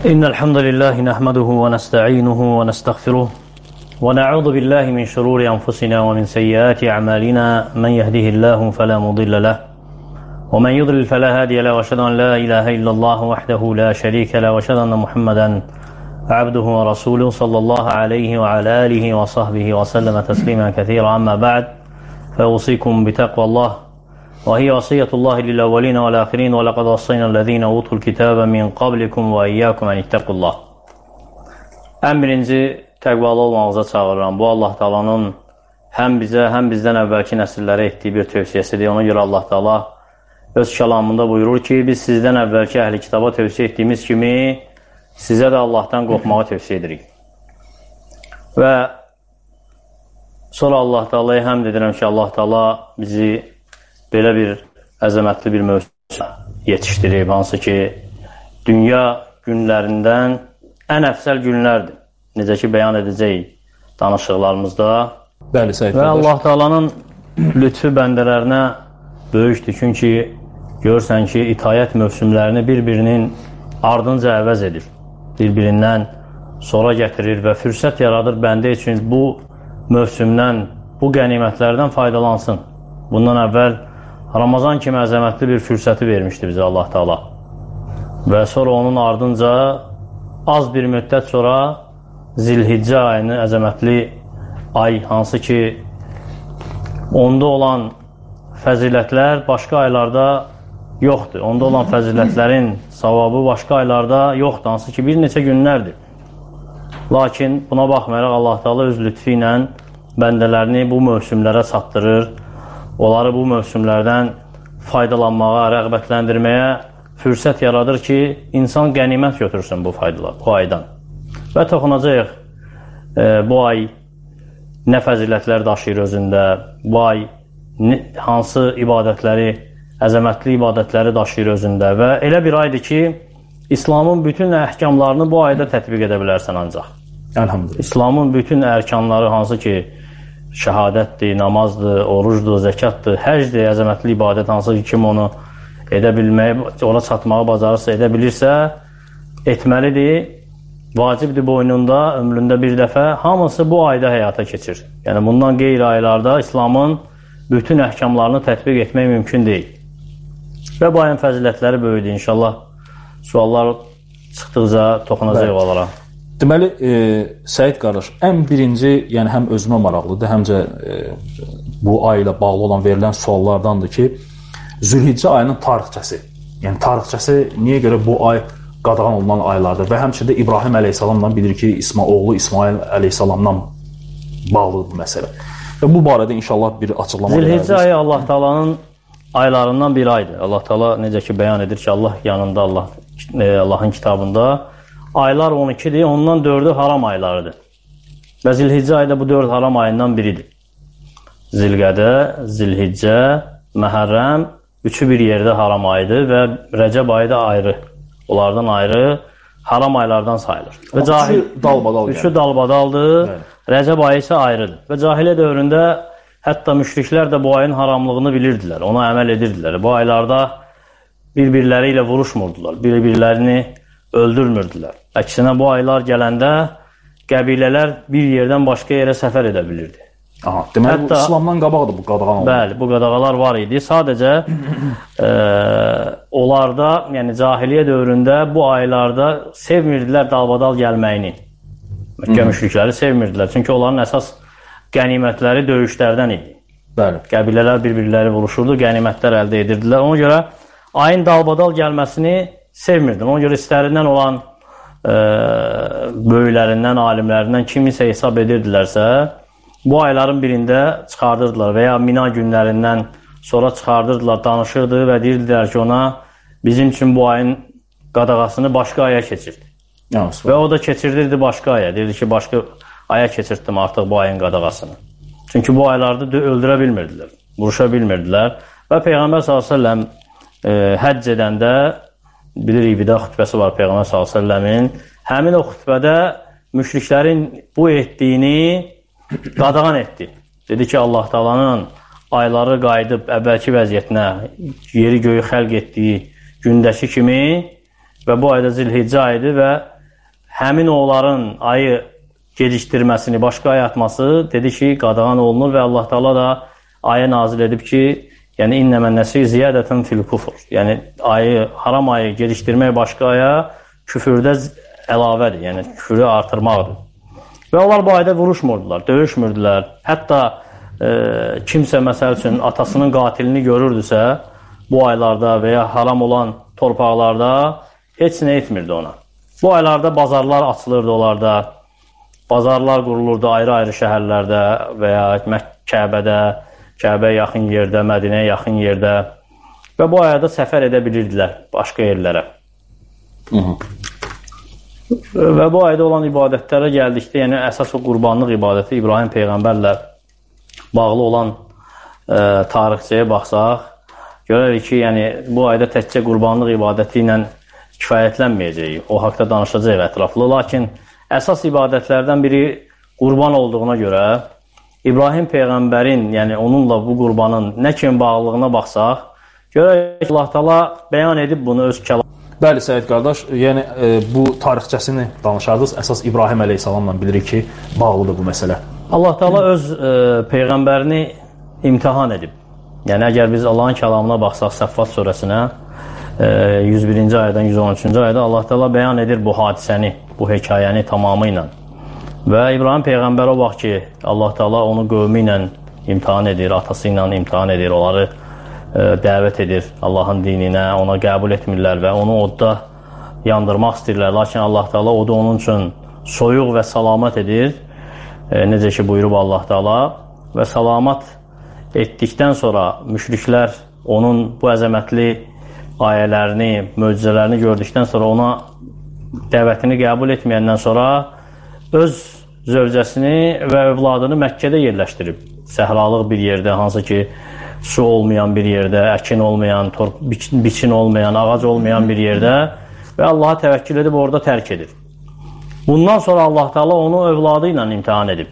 إن الحمد لله نحمده ونستعينه ونستغفره ونعوذ بالله من شرور أنفسنا ومن سيئات أعمالنا من يهده الله فلا مضل له ومن يضلل فلا هادي له وأشهد أن لا إله إلا الله وحده لا شريك له وأشهد أن محمدا عبده ورسوله صلى الله عليه وعلى آله وصحبه وسلم تسليما كثيرا. أما بعد فأوصيكم بتقوى الله وهي وصية الله للأولين والآخرين ولقد وصينا الذين أوتوا الكتاب من قبلكم وإياكم أن اتقوا الله. Ən birinci təqvalı olmağınıza çağırıram. Bu Allah Taala'nın həm bizə, həm bizdən əvvəlki nəsillərə etdiyi bir tövsiyəsidir. Ona görə Allah Taala öz kəlamında buyurur ki, biz sizdən əvvəlki əhli kitaba tövsiyə etdiyimiz kimi sizə də Allahdan qorxmağı tövsiyə edirik. Və sonra Allah Taala'ya həmd edirəm ki, Allah Taala bizi belə bir əzəmətli bir mövzuya yetişdirib, hansı ki, dünya günlərindən ən əfsəl günlərdir. Necə ki, bəyan edəcəyik danışıqlarımızda. Bəli, Səid və qardaş. Allah Taala'nın lütfü bəndələrinə böyükdür. Çünki görürsən ki, itayət mövsümlərini bir-birinin ardınca əvəz edir. Bir-birindən sonra gətirir və fürsət yaradır bəndə üçün bu mövsümdən, bu qənimətlərdən faydalansın. Bundan əvvəl Ramazan kimi əzəmətli bir fürsəti vermişdi bizə Allah Taala. Və sonra onun ardınca az bir müddət sonra Zilhiccə ayını, əzəmətli ay, hansı ki onda olan fəzilətlər başqa aylarda yoxdur. Onda olan fəzilətlərin savabı başqa aylarda yoxdur, hansı ki bir neçə günlərdir. Lakin buna baxmayaraq Allah Taala öz lütfü ilə bəndələrini bu mövsümlərə çatdırır. Onları bu mövsümlərdən faydalanmağa, rəğbətləndirməyə fürsət yaradır ki, insan qənimət götürsün bu aydan. Və toxunacaq bu ay nə fəzilətlər daşıyır özündə, bu ay hansı ibadətləri, əzəmətli ibadətləri daşıyır özündə və elə bir aydır ki, İslamın bütün əhkamlarını bu ayda tətbiq edə bilərsən ancaq. Elhamdülillah. İslamın bütün ərkanları, hansı ki, şəhadətdir, namazdır, orucdur, zəkatdır, həcdir, əzəmətli ibadət, hansı ki, kim onu edə bilməyi, ona çatmağı bacarırsa, edə bilirsə, etməlidir, vacibdir boynunda, ömründə bir dəfə, hamısı bu ayda həyata keçir. Yəni, bundan qeyri aylarda İslamın bütün əhkamlarını tətbiq etmək mümkün deyil. Və bu ayın fəzilətləri böyüdür, inşallah. Suallar çıxdıqca toxunacaq onlara. Deməli, Səid qardaş, ən birinci, yəni həm özümə maraqlıdır, həmcə bu ay ilə bağlı olan verilən suallardandır ki, Zülhiccə ayının tarixçəsi. Yəni, tarixçəsi niyə görə bu ay qadağan olunan aylardır və həmçində İbrahim əleyhissalamla bilir ki, oğlu İsmail əleyhissalamdan bağlıdır bu məsələ. Və bu barədə inşallah bir açıqlama verərsiniz. Zülhiccə ayı Allah Taala'nın aylarından bir aydır. Allah Taala necə ki bəyan edir ki, Allah yanında, Allahın kitabında aylar 12-dir, ondan 4-ü haram aylarıdır. Və Zilhiccə ayı da bu 4 haram ayından biridir. Zilqədə, Zilhiccə, Məhərrəm, üçü bir yerdə haram ayıdır və Rəcəb ayı da ayrı. Onlardan ayrı haram aylardan sayılır. Amma üçü dalbadaldır, Rəcəb ayı isə ayrıdır. Və cahiliyyə dövründə hətta müşriklər də bu ayın haramlığını bilirdilər, ona əməl edirdilər. Bu aylarda bir-birləri ilə vuruşmurdular, bir-birlərini öldürmürdülər. Əksinə bu aylar gələndə qəbilələr bir yerdən başqa yerə səfər edə bilirdi. Aha, deməli, bu İslamdan qabaqdır bu qadağan oldu. Bəli, bu qadağalar var idi. Sadəcə onlarda, yəni cahiliyyə dövründə bu aylarda sevmirdilər dalbadal gəlməyini. Məkkə müşrikləri sevmirdilər. Çünki onların əsas qənimətləri döyüşlərdən idi. Bəli. Qəbilələr bir-birləri vuruşurdu, qənimətlər əldə edirdilər. Ona görə ayın dalbadal gəlməsini sevmirdim. Ona görə istərindən olan böyüklərindən, alimlərindən kimisə hesab edirdilərsə, bu ayların birində çıxardırdılar və ya Mina günlərindən sonra çıxardırdılar, danışırdı və deyirdilər ki, ona bizim üçün bu ayın qadağasını başqa aya keçirdi. Və o da keçirdirdi başqa aya. Deyirdi ki, başqa aya keçirtdim artıq bu ayın qadağasını. Çünki bu aylarda öldürə bilmirdilər, vuruşa bilmirdilər və Peyğəmbər s.ə.v həcc edəndə bilirik, vida xütbəsi var Peyğəmbər s.ə.v-in. Həmin o xütbədə müşriklərin bu etdiyini qadağan etdi. Dedi ki, Allah Taala'nın ayları qayıdıb əvvəlki vəziyyətinə, yeri göyü xəlq etdiyi gündəki kimi və bu ayda Zilhiccə ayıdır və həmin onların ayı gecikdirməsini, başqa ay atması dedi ki, qadağan olunur və Allah Taala da aya nazil edib ki, yəni innəmən nəsi ziyadətun fil kufr. Yəni haram ayı gecikdirmək başqa aya küfürdə əlavədir, yəni küfürü artırmaqdır. Və onlar bu ayda vuruşmurdular, döyüşmürdülər. Hətta kimsə məsəl üçün atasının qatilini görürdüsə, bu aylarda və ya haram olan torpaqlarda heç nə etmirdi ona. Bu aylarda bazarlar açılırdı onlarda, bazarlar qurulurdu ayrı-ayrı şəhərlərdə və ya Kəbədə, Kəbəyə yaxın yerdə, Mədinəyə yaxın yerdə və bu ayada səfər edə bilirdilər başqa yerlərə. Və bu ayda olan ibadətlərə gəldikdə, yəni əsas o qurbanlıq ibadəti İbrahim Peyğəmbərlə bağlı olan tarixçəyə baxsaq, görərik ki, yəni bu ayda təkcə qurbanlıq ibadəti ilə kifayətlənməyəcək. O haqda danışacaq ətraflı. Lakin əsas ibadətlərdən biri qurban olduğuna görə İbrahim Peyğəmbərin, yəni onunla bu qurbanın nə kimi bağlılığına baxsaq, görək ki, Allah Taala bəyan edib bunu öz kəlamında. Bəli, Səid qardaş, yəni bu tarixçəsini danışardınız. Əsas İbrahim əleyhissalamla bilirik ki, bağlıdır bu məsələ. Allah Taala öz Peyğəmbərini imtihan edib. Yəni, əgər biz Allahın kəlamına baxsaq Səffat surəsinə, 101-ci ayədən 113-cü ayədə Allah Taala bəyan edir bu hadisəni, bu hekayəni tamamı ilə. Və İbrahim Peyğəmbər o vaxt ki, Allah Taala onu qövmü ilə imtihan edir, atası ilə imtihan edir, onları dəvət edir Allahın dininə, ona qəbul etmirlər və onu odda yandırmaq istəyirlər. Lakin Allah Taala odu onun üçün soyuq və salamat edir, necə ki buyurub Allah Taala, və salamat etdikdən sonra müşriklər onun bu əzəmətli ayələrini, möcüzələrini gördükdən sonra ona dəvətini qəbul etməyəndən sonra öz zövcəsini və övladını Məkkədə yerləşdirib. Səhralıq bir yerdə, hansı ki su olmayan bir yerdə, əkin olmayan, biçin olmayan, ağac olmayan bir yerdə və Allaha təvəkkül edib orada tərk edir. Bundan sonra Allah Taala onu övladı ilə imtihan edib.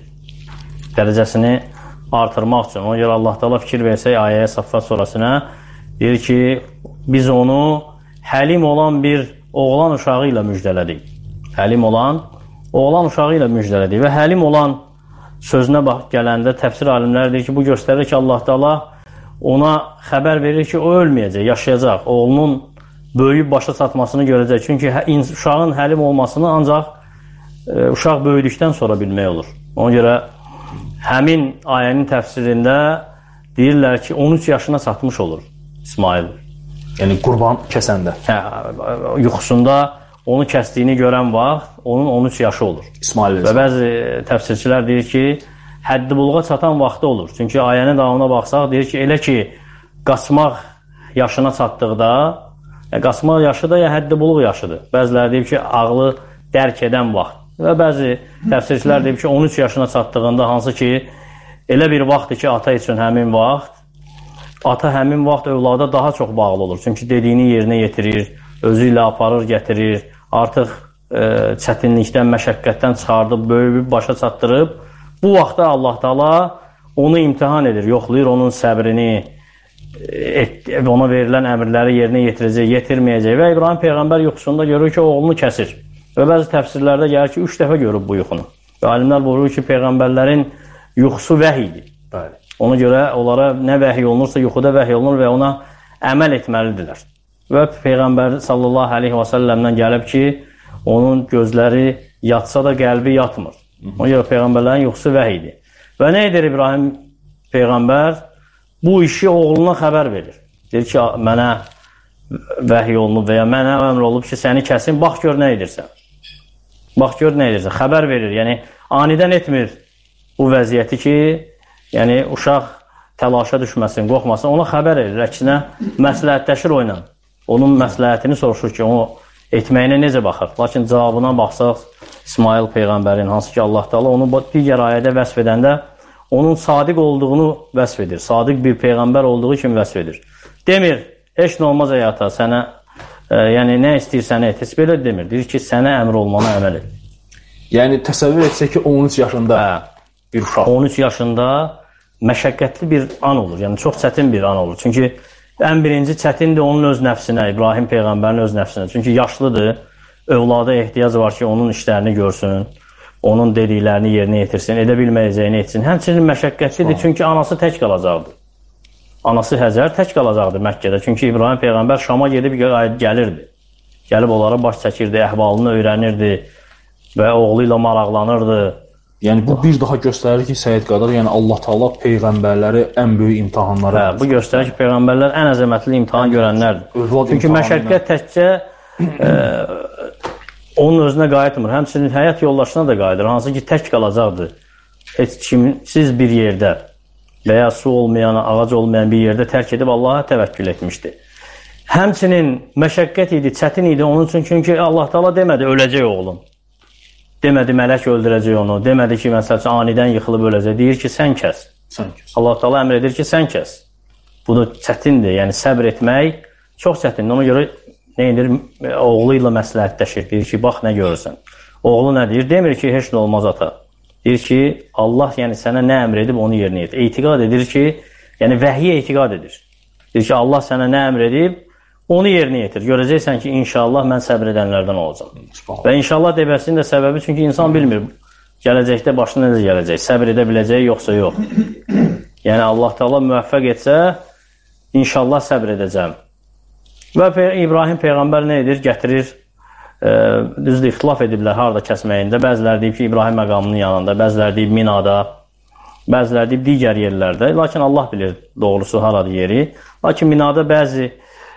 Dərəcəsini artırmaq üçün. Ona görə Allah Taala fikir versək ayəyə Səffat surəsinə deyir ki, biz onu həlim olan bir oğlan uşağı ilə müjdələdik. Həlim olan oğlan uşağı ilə müjdələdik və həlim olan sözünə gələndə təfsir alimləri deyir ki, bu göstərir ki, Allah Taala ona xəbər verir ki, o ölməyəcək, yaşayacaq. Oğlunun böyüyüb başa çatmasını görəcək. Çünki uşağın həlim olmasını ancaq uşaq böyüdükdən sonra bilmək olur. Ona görə həmin ayənin təfsirində deyirlər ki, 13 yaşına çatmış olur İsmail. Yəni qurban kəsəndə. Yuxusunda onu kəsdiyini görən vaxt onun 13 yaşı olur. İsmail. Və bəzi təfsirçilər deyir ki, həddi buluğa çatan vaxtı olur. Çünki ayənin davamına baxsaq, deyir ki, elə ki, qaçmaq yaşına çatdıqda, qaçmaq yaşı da ya həddi buluq yaşıdır. Bəziləri deyib ki, ağlı dərk edən vaxt. Və bəzi təfsirçilər deyib ki, 13 yaşına çatdığında, hansı ki, elə bir vaxtdır ki, ata üçün həmin vaxt, ata həmin vaxt övlada daha çox bağlı olur. Çünki dediyini yerinə yetirir, özü ilə aparır, gətirir, artıq çətinlikdən, məşəqqətdən çıxardıb, böyüyüb, başa çatdırıb, bu vaxtda Allah Taala onu imtihan edir, yoxlayır onun səbrini, ona verilən əmrləri yerinə yetirəcək, yetirməyəcək və İbrahim Peyğəmbər yuxusunda görür ki, oğlunu kəsir. Və bəzi təfsirlərdə gəlir ki, 3 dəfə görüb bu yuxunu. Və alimlər buyurur ki, Peyğəmbərlərin yuxusu vəhiydir. Ona görə onlara nə vəhiy olunursa, yuxuda vəhiy olunur və ona əməl etməlidirlər. Və Peyğəmbər sallallahu aleyhi və səlləmdən gəlib ki, onun gözləri yatsa da qəlbi yatmır. Ona görə Peyğəmbərlərin yuxusu vəhiydir. Və nə edir İbrahim Peyğəmbər? Bu işi oğluna xəbər verir. Deyir ki, mənə vəhiy olunub və ya mənə əmr olub ki, səni kəsin, bax gör nə edirsən. Bax gör nə edirsən. Xəbər verir. Yəni, anidən etmir bu vəziyyəti ki, yəni uşaq təlaşa düşməsin, qorxmasın. Ona xəbər verir. Əksinə, məsləhətləşir o ilə. Onun məsləhətini soruşur ki, o etməyinə necə baxır? Lakin cavabına baxsaq, İsmail Peyğəmbərin, hansı ki Allah Taala onu digər ayədə vəsf edəndə onun sadiq olduğunu vəsf edir. Sadiq bir Peyğəmbər olduğu kimi vəsf edir. Demir, heç nə olmaz əyata, sənə yəni nə istəyirsən et, heç belə demir. Deyir ki, sənə əmr olmana əməl et. Yəni təsəvvür etsək ki, 13 yaşında bir uşaq. 13 yaşında məşəqqətli bir an olur. Yəni çox çətin bir an olur. Çünki ən birinci çətindir onun öz nəfsinə, İbrahim Peyğəmbərin öz nəfsinə. Çünki yaşlıdır övlada ehtiyac var ki, onun işlərini görsün, onun dediklərini yerinə yetirsin, edə bilməyəcəyini etsin. Həmçinin məşəqqətlidir, çünki anası tək qalacaqdı. Anası Həzər tək qalacaqdı Məkkədə. Çünki İbrahim Peyğəmbər Şama gedib gəlirdi. Gəlib onlara baş çəkirdi, əhvalını öyrənirdi və oğlu ilə maraqlanırdı. Yəni bu bir daha göstərir ki, Səid qardaş, yəni Allah Taala peyğəmbərləri ən böyük imtahanlara. Bu göstərir ki, peyğəmbərlər ən əzəmətli imtahan görənlərdir. Çünki məşəqqət təkcə onun özünə qayıtmır. Həmçinin həyat yoldaşına da qayıdır. Hansı ki, tək qalacaqdır. Heç kimsiz bir yerdə və ya su olmayan, ağac olmayan bir yerdə tərk edib Allaha təvəkkül etmişdi. Həmçinin məşəqqət idi, çətin idi onun üçün. Çünki Allah Taala demədi, öləcək oğlum. Demədi, mələk öldürəcək onu. Demədi ki, məsələn, anidən yıxılıb öləcək. Deyir ki, sən kəs. Allah Taala əmr edir ki, sən kəs. Bu da çətindir. Yəni, səbr etmək çox çətindir. Ona görə nə edir? Oğlu ilə məsləhətləşir. Deyir ki, bax, nə görürsən. Oğlu nə deyir? Demir ki, heç nə olmaz ata. Deyir ki, Allah yəni sənə nə əmr edib, onu yerinə yetir. Etiqad edir ki, yəni vəhiyyə etiqad edir. Deyir ki, Allah sənə nə əmr edib, onu yerinə yetir. Görəcəksən ki, inşallah mən səbr edənlərdən olacam. Və inşallah deməsinin də səbəbi, çünki insan bilmir, gələcəkdə başına necə gələcək, səbr edə biləcək, yoxsa yox. Yəni, Allah Taala müvəffəq etsə, inşallah səbr edəcəm. Və İbrahim Peyğəmbər nə edir? Gətirir, düzdür, ixtilaf ediblər harada kəsməyində. Bəzilər deyib ki, İbrahim məqamının yanında, bəzilər deyib Minada, bəzilər deyib digər yerlərdə. Lakin Allah bilir doğrusu haradır yeri. Lakin Minada bəzi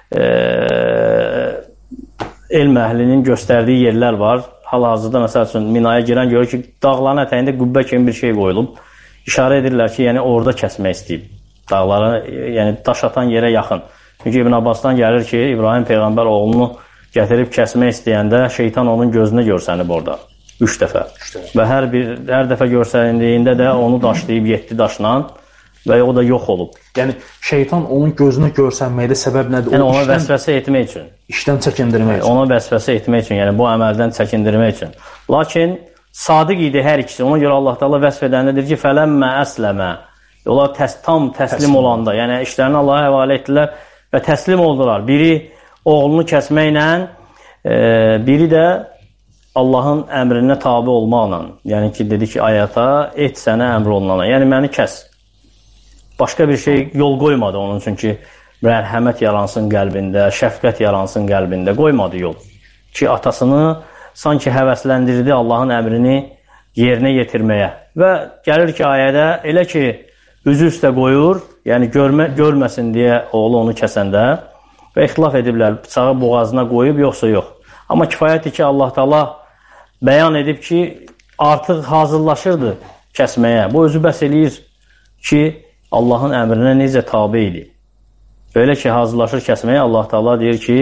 elm əhlinin göstərdiyi yerlər var. Hal-hazırda məsəl üçün Minaya girən görür ki, dağların ətəyində qübbə kimi bir şey qoyulub. İşarə edirlər ki, yəni orada kəsmək istəyib. Dağlara, yəni daş atan yerə yaxın. Çünki İbn Abbasdan gəlir ki, İbrahim Peyğəmbər oğlunu gətirib kəsmək istəyəndə şeytan onun gözünə görsənib orada. 3 dəfə. Və hər dəfə görsənindiyində də onu daşlayıb 7 daşla və o da yox olub. Yəni şeytan onun gözünə görsənməkdə səbəb nədir? Yəni ona vəsvəsə etmək üçün. İşdən çəkindirmək üçün. Ona vəsvəsə etmək üçün, yəni bu əməldən çəkindirmək üçün. Lakin sadiq idi hər ikisi. Ona görə Allah Taala vəsf edəndə deyir ki, fələmmə əsləmə. Onlar tam təslim olanda, yəni işlərini Allaha həvalə etdilər və təslim oldular. Biri oğlunu kəsməklə, biri də Allahın əmrinə tabi olmaqla. Yəni ki, dedi ki, ayata et sənə əmr olunana. Yəni məni kəs. Başqa bir şey yol qoymadı onun üçün ki, mərhəmət yaransın qəlbində, şəfqət yaransın qəlbində. Qoymadı yol. Ki, atasını sanki həvəsləndirdi Allahın əmrini yerinə yetirməyə. Və gəlir ki, ayədə elə ki, üzü üstə qoyur, yəni görməsin deyə oğlu onu kəsəndə və ixtilaf ediblər, bıçağı boğazına qoyub, yoxsa yox. Amma kifayətdir ki, Allah Taala bəyan edib ki, artıq hazırlaşırdı kəsməyə. Bu özü bəs eləyir ki, Allahın əmrinə necə tabi idi. Belə ki, hazırlaşır kəsməyə, Allah Taala deyir ki,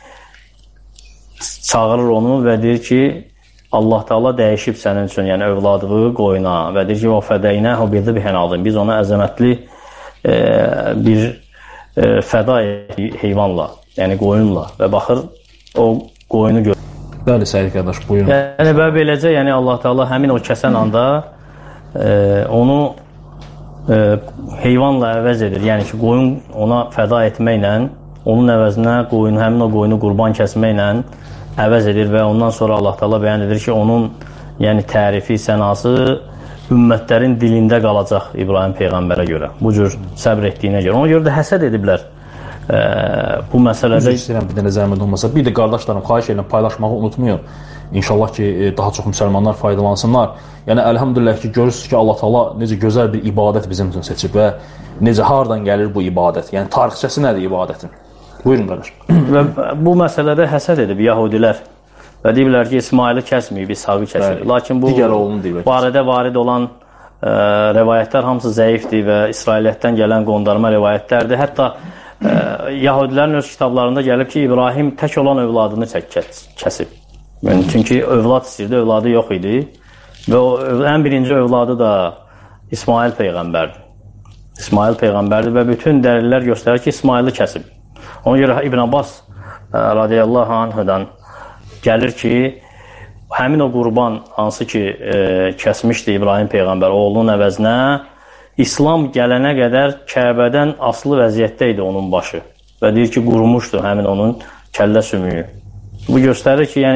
çağırır onu və deyir ki, Allah Taala dəyişib sənin üçün, yəni övladığı qoyuna və deyir ki, o fədəyinə hubirdi bihənadın. Biz ona əzəmətli bir fəda heyvanla, yəni qoyunla və baxır, o qoyunu görür. Bəli, Səid qardaş, buyurun. Yəni, və beləcə, yəni Allah Taala həmin o kəsən anda onu heyvanla əvəz edir. Yəni ki, qoyun ona fəda etməklə, onun əvəzinə həmin o qoyunu qurban kəsməklə əvəz edir və ondan sonra Allah Taala bəyan edir ki, onun yəni tərifi, sənası ümmətlərin dilində qalacaq İbrahim Peyğəmbərə görə. Bu cür səbr etdiyinə görə. Ona görə də həsəd ediblər bu məsələdə. Üzr istəyirəm, bir dənə zəhmət olmasa. Bir də qardaşlarım, xahiş edirəm, paylaşmağı unutmayın. İnşallah ki, daha çox müsəlmanlar faydalansınlar. Yəni, əlhamdülillah ki, görürsünüz ki, Allah Taala necə gözəl bir ibadət bizim üçün seçib və necə hardan gəlir bu ibadət? Yəni, tarixçəsi nədir ibadətin? Buyurun, qardaş. Və bu məsələdə həsəd edib yahudilər və deyiblər ki, İsmaili kəsməyib, İshaqı kəsir. Lakin bu barədə varid olan rəvayətlər hamısı zəifdir və İsrailiyyətdən gələn qondarma rəvayətlərdir. Hətta yahudilərin öz kitablarında gəlib ki, İbrahim tək olan övladını kəsib. Yəni, çünki övlad istəyirdi, övladı yox idi və ən birinci övladı da İsmail Peyğəmbərdir. İsmail Peyğəmbərdir və bütün dəlillər göstərir ki, İsmaili kəsib. Ona görə İbn Abbas radiyallahu anhudan gəlir ki, həmin o qurban hansı ki kəsmişdi İbrahim Peyğəmbər oğlunun əvəzinə, İslam gələnə qədər Kəbədən asılı vəziyyətdə idi onun başı və deyir ki, qurumuşdu həmin onun kəllə sümüyü. Bu göstərir ki, yəni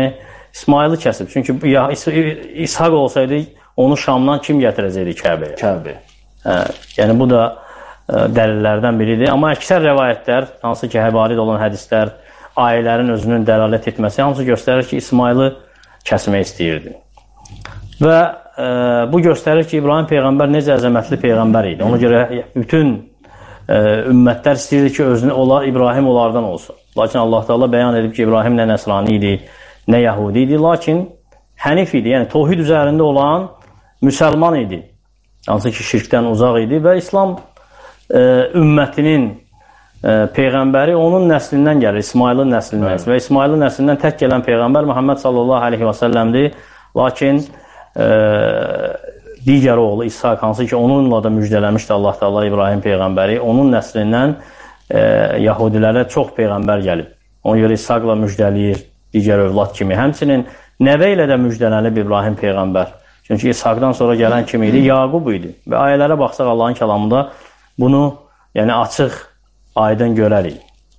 İsmailı kəsib. Çünki İshaq olsaydı onu Şamdan kim gətirəcəkdi Kəbəyə? Kəbəyə. Yəni bu da dəlillərdən biridir. Amma əksər rəvayətlər, hansı ki həvarid olan hədislər, ayələrin özünün dəlalət etməsi hamısı göstərir ki, İsmailı kəsmək istəyirdi. Və bu göstərir ki, İbrahim Peyğəmbər necə əzəmətli Peyğəmbər idi. Ona görə bütün ümmətlər istəyirdi ki, İbrahim onlardan olsun. Lakin Allah Teala bəyan edib ki, İbrahim nə Nəsrani idi, nə Yahudi idi. Lakin hənif idi, yəni tohid üzərində olan müsəlman idi. Hansı ki, şirkdən uzaq idi və İslam ümmətinin Peyğəmbəri onun nəslindən gəlir, İsmailin nəslindən. Və İsmailin nəslindən tək gələn Peyğəmbər Muhammed sallallahu aleyhi və səlləmdir. Lakin digər oğlu İshaq, hansı ki onunla da müjdələmişdi Allah Teala İbrahim Peyğəmbəri, onun nəslindən Yahudilərə çox Peyğəmbər gəlib. Ona görə İshaqla müjdələyir digər övlad kimi. Həmçinin nəvə ilə də müjdələnib İbrahim Peyğəmbər. Çünki İshaqdan sonra gələn kim idi? Yaqub idi. Və ayələrə baxsaq Allahın kəlamında bunu açıq, aydın görərik.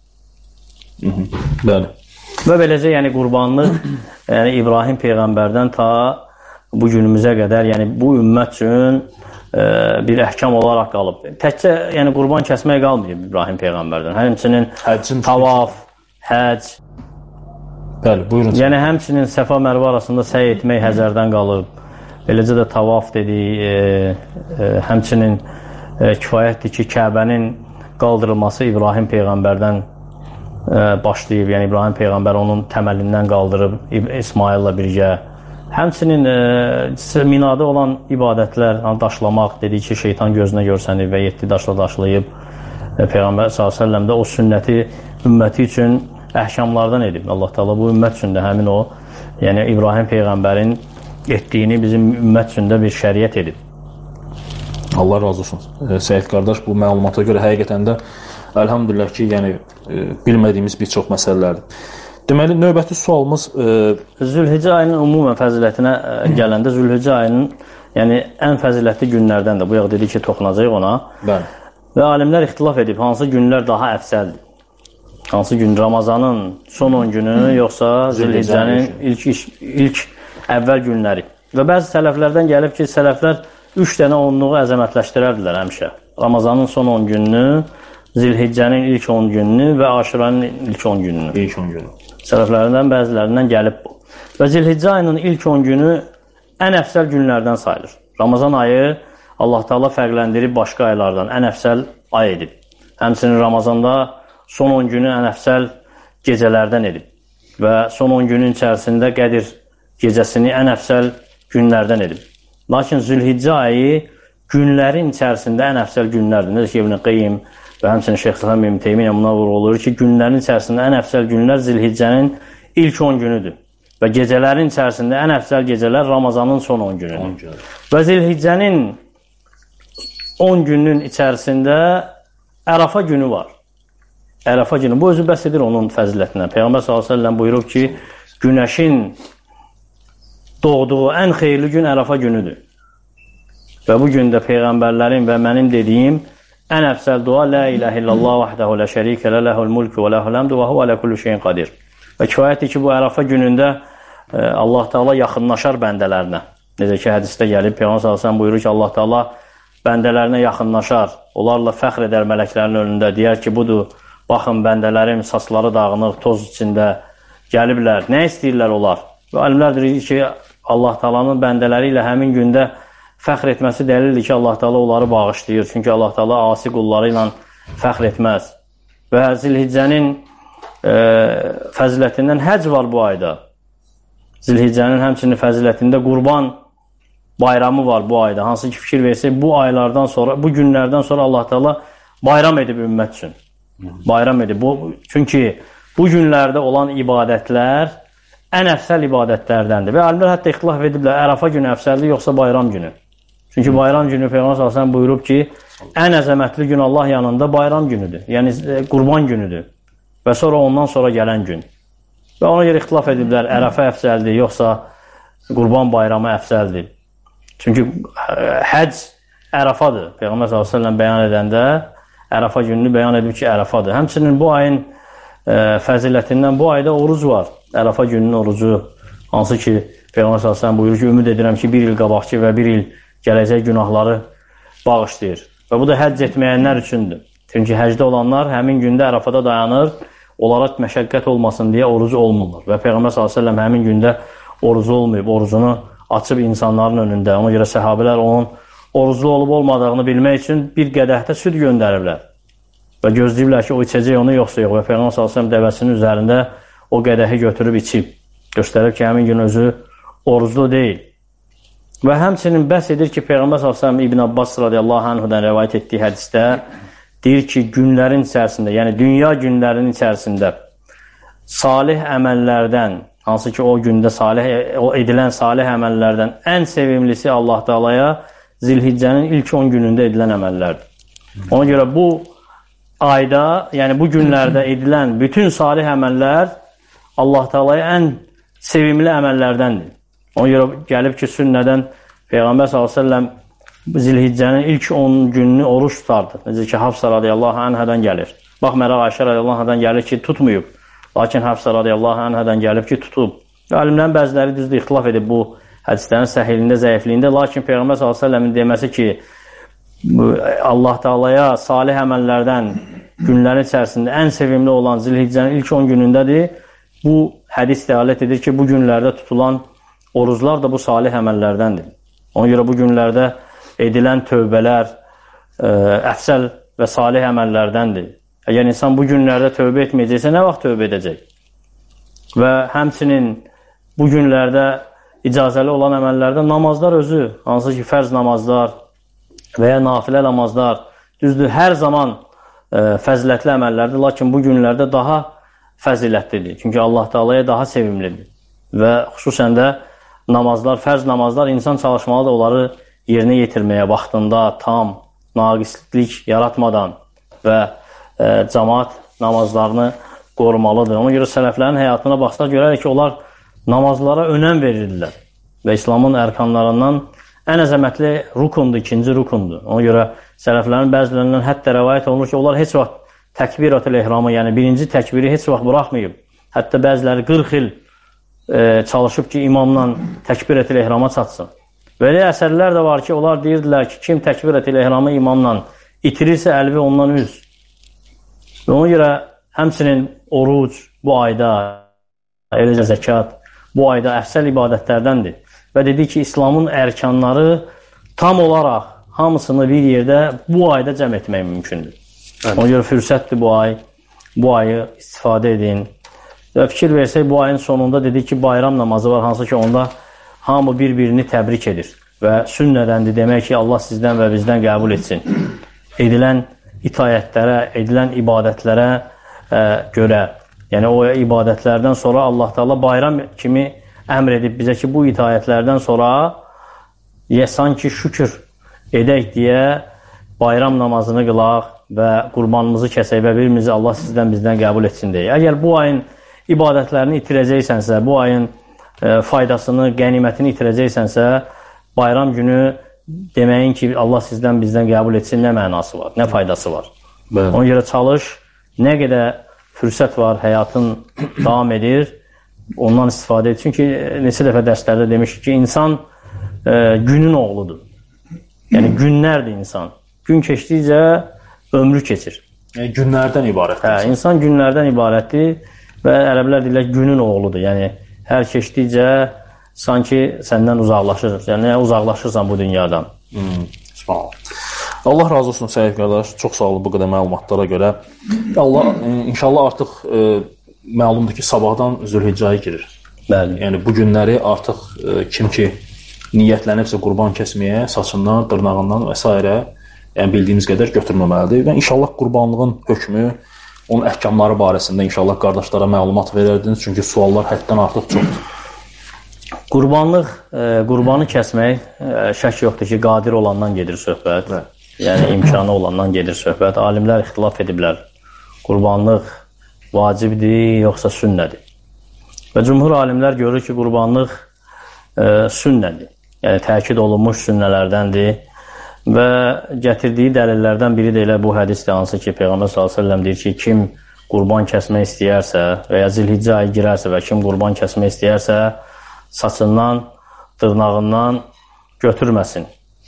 Bəli. Və beləcə qurbanlıq İbrahim Peyğəmbərdən ta bu günümüzə qədər bu ümmət üçün bir əhkam olaraq qalıb. Təkcə qurban kəsmək qalmayıb İbrahim Peyğəmbərdən. Həmçinin tavaf, həc. Bəli, buyurun. Həmçinin Səfa Mərvə arasında səy etmək Həzərdən qalıb. Beləcə də tavaf dedik. Həmçinin kifayətdir ki, Kəbənin qaldırılması İbrahim Peyğəmbərdən başlayıb. Yəni İbrahim Peyğəmbər onun təməlindən qaldırıb İsmaillə birgə. Həmçinin minada olan ibadətlər, daşlamaq, dedik ki, şeytan gözünə görsənib və 7 daşla daşlayıb. Peyğəmbər s.ə.v də o sünnəti ümməti üçün əhkamlardan edib. Allah Teala bu ümmət üçün də həmin o, İbrahim Peyğəmbərin etdiyini bizim ümmət üçün də bir şəriət edib. Allah razı olsun. Səyid qardaş, bu məlumata görə həqiqətən də əlhamdülillah ki, bilmədiyimiz bir çox məsələlərdir. Deməli, növbəti sualımız... Zülhiccə ayının ümumən fəzilətinə gələndə, Zülhiccə ayının ən fəzilətli günlərdəndir. Bu yaq dedik ki, toxunacaq ona. Bəli. Və alimlər ixtilaf edib, hansı günlər daha əfsəldir? Hansı gün? Ramazanın son 10 günü, yoxsa Zülhiccənin ilk əvvəl günləri? Və bəzi sələflərdən gəlib ki, sələflər 3 dənə onluğu əzəmətləşdirərdilər həmişə. Ramazanın son 10 gününü, Zilhiccənin ilk 10 gününü və Aşuranın ilk 10 gününü. İlk 10 günü. Sələflərindən bəzilərindən gəlib bu. Və Zilhiccə ayının ilk 10 günü ən əfsəl günlərdən sayılır. Ramazan ayı Allah Teala fərqləndirib başqa aylardan ən əfsəl ay edib. Həmçinin Ramazanda son 10 günü ən əfsəl gecələrdən edib. Və son 10 günün içərisində Qədir gecəsini ən əfsəl günlərdən edib. Lakin Zülhiccə ayı günlərin içərisində ən əfsəl günlərdir. Necə ki, İbn Qeym və həmçinin Şeyx Səlam İbn Teymiyyə buna vurğulayır ki, günlərin içərisində ən əfsəl günlər Zilhiccənin ilk 10 günüdür. Və gecələrin içərisində ən əfsəl gecələr Ramazanın son 10 günüdür. Və Zilhiccənin 10 günün içərisində Ərafa günü var. Ərafa günü. Bu özü bəs edir onun fəzilətinə. Peyğəmbər s.ə.v buyurub ki, günəşin doğduğu ən xeyirli gün Ərafa günüdür. Və bu gündə Peyğəmbərlərin və mənim dediyim ən əfsəl dua La ilahə illallah vəhdəhu lə şərikə lə ləhul mulku və ləhul həmdu və huvə lə kullu şeyin qadir. Və kifayətdir ki, bu Ərafa günündə Allah Teala yaxınlaşar bəndələrinə. Necə ki, hədisdə gəlib, Peyğəmbər s.ə.v buyurur ki, Allah Teala bəndələrinə yaxınlaşar, onlarla fəxr edər mələklərin önündə, deyər ki, budur, baxın, bəndələrim saçları dağınıq, toz içində gəliblər, nə istəyirlər onlar? Və alimlər deyir ki, Allah Teala'nın bəndələri ilə həmin gündə fəxr etməsi dəlildir ki, Allah Teala onları bağışlayır. Çünki Allah Teala asi qulları ilə fəxr etməz. Və Zilhiccənin fəzilətindən həc var bu ayda. Zilhiccənin həmçinin fəzilətində qurban bayramı var bu ayda. Hansı ki, fikir versək, bu aylardan sonra, bu günlərdən sonra Allah Teala bayram edib ümmət üçün. Bayram edib. Çünki bu günlərdə olan ibadətlər ən əfsəl ibadətlərdəndir. Və alimlər hətta ixtilaf ediblər, Ərafa günü əfsəldir, yoxsa bayram günü. Çünki bayram günü Peyğəmbər s.ə.v buyurub ki, ən əzəmətli gün Allah yanında bayram günüdür. Yəni, qurban günüdür. Və sonra ondan sonra gələn gün. Və ona görə ixtilaf ediblər, Ərəfə əfsəldir, yoxsa qurban bayramı əfsəldir. Çünki həc Ərəfadır. Peyğəmbər s.ə.v bəyan edəndə Ərəfa gününü bəyan edib ki, Ərəfadır. Həmçinin bu ayın fəzilətindən bu ayda oruc var. Ərəfa gününün orucu Hansı ki, Peyğəmbər s.ə.v buyurur ki, ümid edirəm ki, bir il qabaqçı və bir il gələcək günahları bağışlayır. Və bu da həcc etməyənlər üçündür. Çünki həcdə olanlar həmin gündə Ərafada dayanır, onlara məşəqqət olmasın deyə orucu olmurlar. Və Peyğəmbər s.ə.v həmin gündə orucu olmayıb, orucunu açıb insanların önündə. Ona görə səhabələr onun oruclu olub olmadığını bilmək üçün bir qədəhdə süd göndəriblər. Və gözləyiblər ki, o içəcək onu yoxsa yox. Və Peyğəmbər s.ə.v dəvəsinin üzərində o qədəhi götürüb içib. Göstərib ki, həmin gün özü oruclu deyil. Və həmçinin bəhs edir ki, Peyğəmbər s.ə.v İbn Abbas radiyallahu anhudan rəvayət etdiyi hədisdə deyir ki, günlərin içərisində, yəni dünya günlərinin içərisində salih əməllərdən, hansı ki o gündə edilən salih əməllərdən ən sevimlisi Allah Taalaya Zilhiccənin ilk 10 günündə edilən əməllərdir. Ona görə bu ayda, yəni bu günlərdə edilən bütün salih əməllər Allah Taalaya ən sevimli əməllərdəndir. Ona görə gəlib ki, sünnədən Peyğəmbər s.ə.v Zilhiccənin ilk 10 gününü oruç tutardı. Necə ki, Hafsa radiyallahu anhadan gəlir. Baxmayaraq Ayşə radiyallahu anhadan gəlir ki, tutmayıb. Lakin Hafsa radiyallahu anhadan gəlib ki, tutub. Alimlərin bəziləri düzdür, ixtilaf edib bu hədislərin səhilində, zəifliyində. Lakin Peyğəmbər s.ə.v-in deməsi ki, Allah Taalaya salih əməllərdən günlərin içərisində ən sevimli olan Zilhiccənin ilk 10 günündədir. Bu hədis dəlalət edir ki, bu günlərdə tutulan oruclar da bu salih əməllərdəndir. Ona görə bu günlərdə edilən tövbələr əfsəl və salih əməllərdəndir. Əgər insan bu günlərdə tövbə etməyəcəksə, nə vaxt tövbə edəcək? Və həmçinin bu günlərdə icazəli olan əməllərdə namazlar özü, hansı ki, fərz namazlar və ya nafilə namazlar, düzdür, hər zaman fəzilətli əməllərdir, lakin bu günlərdə daha fəzilətlidir. Çünki Allah Taalaya daha sevimlidir. Və xüsusən də namazlar, fərz namazlar insan çalışmalıdır onları yerinə yetirməyə vaxtında, tam, naqislik yaratmadan və cəmaat namazlarını qorumalıdır. Ona görə sələflərin həyatına baxsaq görərək ki, onlar namazlara önəm verirdilər. Və İslamın ərkanlarından ən əzəmətli rukundur, ikinci rukundur. Ona görə sələflərin bəzilərindən hətta rəvayət olunur ki, onlar heç vaxt təkbiratul ehramı, yəni birinci təkbiri heç vaxt buraxmayıb. Hətta bəziləri 40 il çalışıb ki, imamla təkbiratul ehrama çatsın. Belə əsərlər də var ki, onlar deyirdilər ki, kim təkbiratul ehramı imamla itirirsə, əlvi ondan üz. Və ona görə həmçinin oruc bu ayda, eləcə zəkat bu ayda əfsəl ibadətlərdəndir. Və dedi ki, İslamın ərkanları tam olaraq hamısını bir yerdə bu ayda cəm etmək mümkündür. Ona görə fürsətdir bu ay, bu ayı istifadə edin. Və fikir versək, bu ayın sonunda dedi ki, bayram namazı var, hansı ki, onda hamı bir-birini təbrik edir. Və sünnədəndir demək ki, Allah sizdən və bizdən qəbul etsin. Edilən itayətlərə, edilən ibadətlərə görə, yəni o ibadətlərdən sonra Allah Taala bayram kimi əmr edib bizə ki, bu itayətlərdən sonra sanki şükür edək deyə bayram namazını qılaq və qurbanımızı kəsək və birimizi Allah sizdən bizdən qəbul etsin deyə. Əgər bu ayın ibadətlərini itirəcəksənsə, bu ayın faydasını, qənimətini itirəcəksənsə, bayram günü deməyin ki, Allah sizdən bizdən qəbul etsin, nə mənası var, nə faydası var. Bəli. Ona görə çalış, nə qədər fürsət var, həyatın davam edir, ondan istifadə edir. Çünki neçə dəfə dərslərdə demişik ki, insan günün oğludur. Yəni günlərdir insan. Gün keçdikcə ömrü keçir. Yəni günlərdən ibarətdir. Hə, insan günlərdən ibarətdir və ərəblər deyirlər günün oğludur. Yəni hər keçdikcə sanki səndən uzaqlaşır. Yəni uzaqlaşırsan bu dünyadan. Subhanallah. Allah razı olsun Səif qardaş. Çox sağ olun bu qədər məlumatlara görə. Allah inşallah artıq məlumdur ki, sabahdan Zülhiccəyə girir. Bəli. Yəni bu günləri artıq kim ki niyyətlənibsə qurban kəsməyə, saçından, dırnağından və s. yəni bildiyimiz qədər götürməməlidir. Və inşallah qurbanlığın hökmü, onun əhkamları barəsində inşallah qardaşlara məlumat verərdiniz. Çünki suallar həddən artıq çoxdur. Qurbanı kəsmək şək yoxdur ki, qadir olandan gedir söhbət. Yəni imkanı olandan gedir söhbət. Alimlər ixtilaf ediblər. Qurbanlıq vacibdir, yoxsa sünnədir. Və cümhur alimlər görür ki, qurbanlıq sünnədir. Yəni təkid olunmuş sünnələrdəndir. Və gətirdiyi dəlillərdən biri də elə bu hədisdir, hansı ki, Peyğəmbər s.ə.v deyir ki, kim qurban kəsmək istəyərsə və ya Zilhiccə ayı girərsə və kim qurban kəsmək istəyərsə, saçından, dırnağından götürməsin.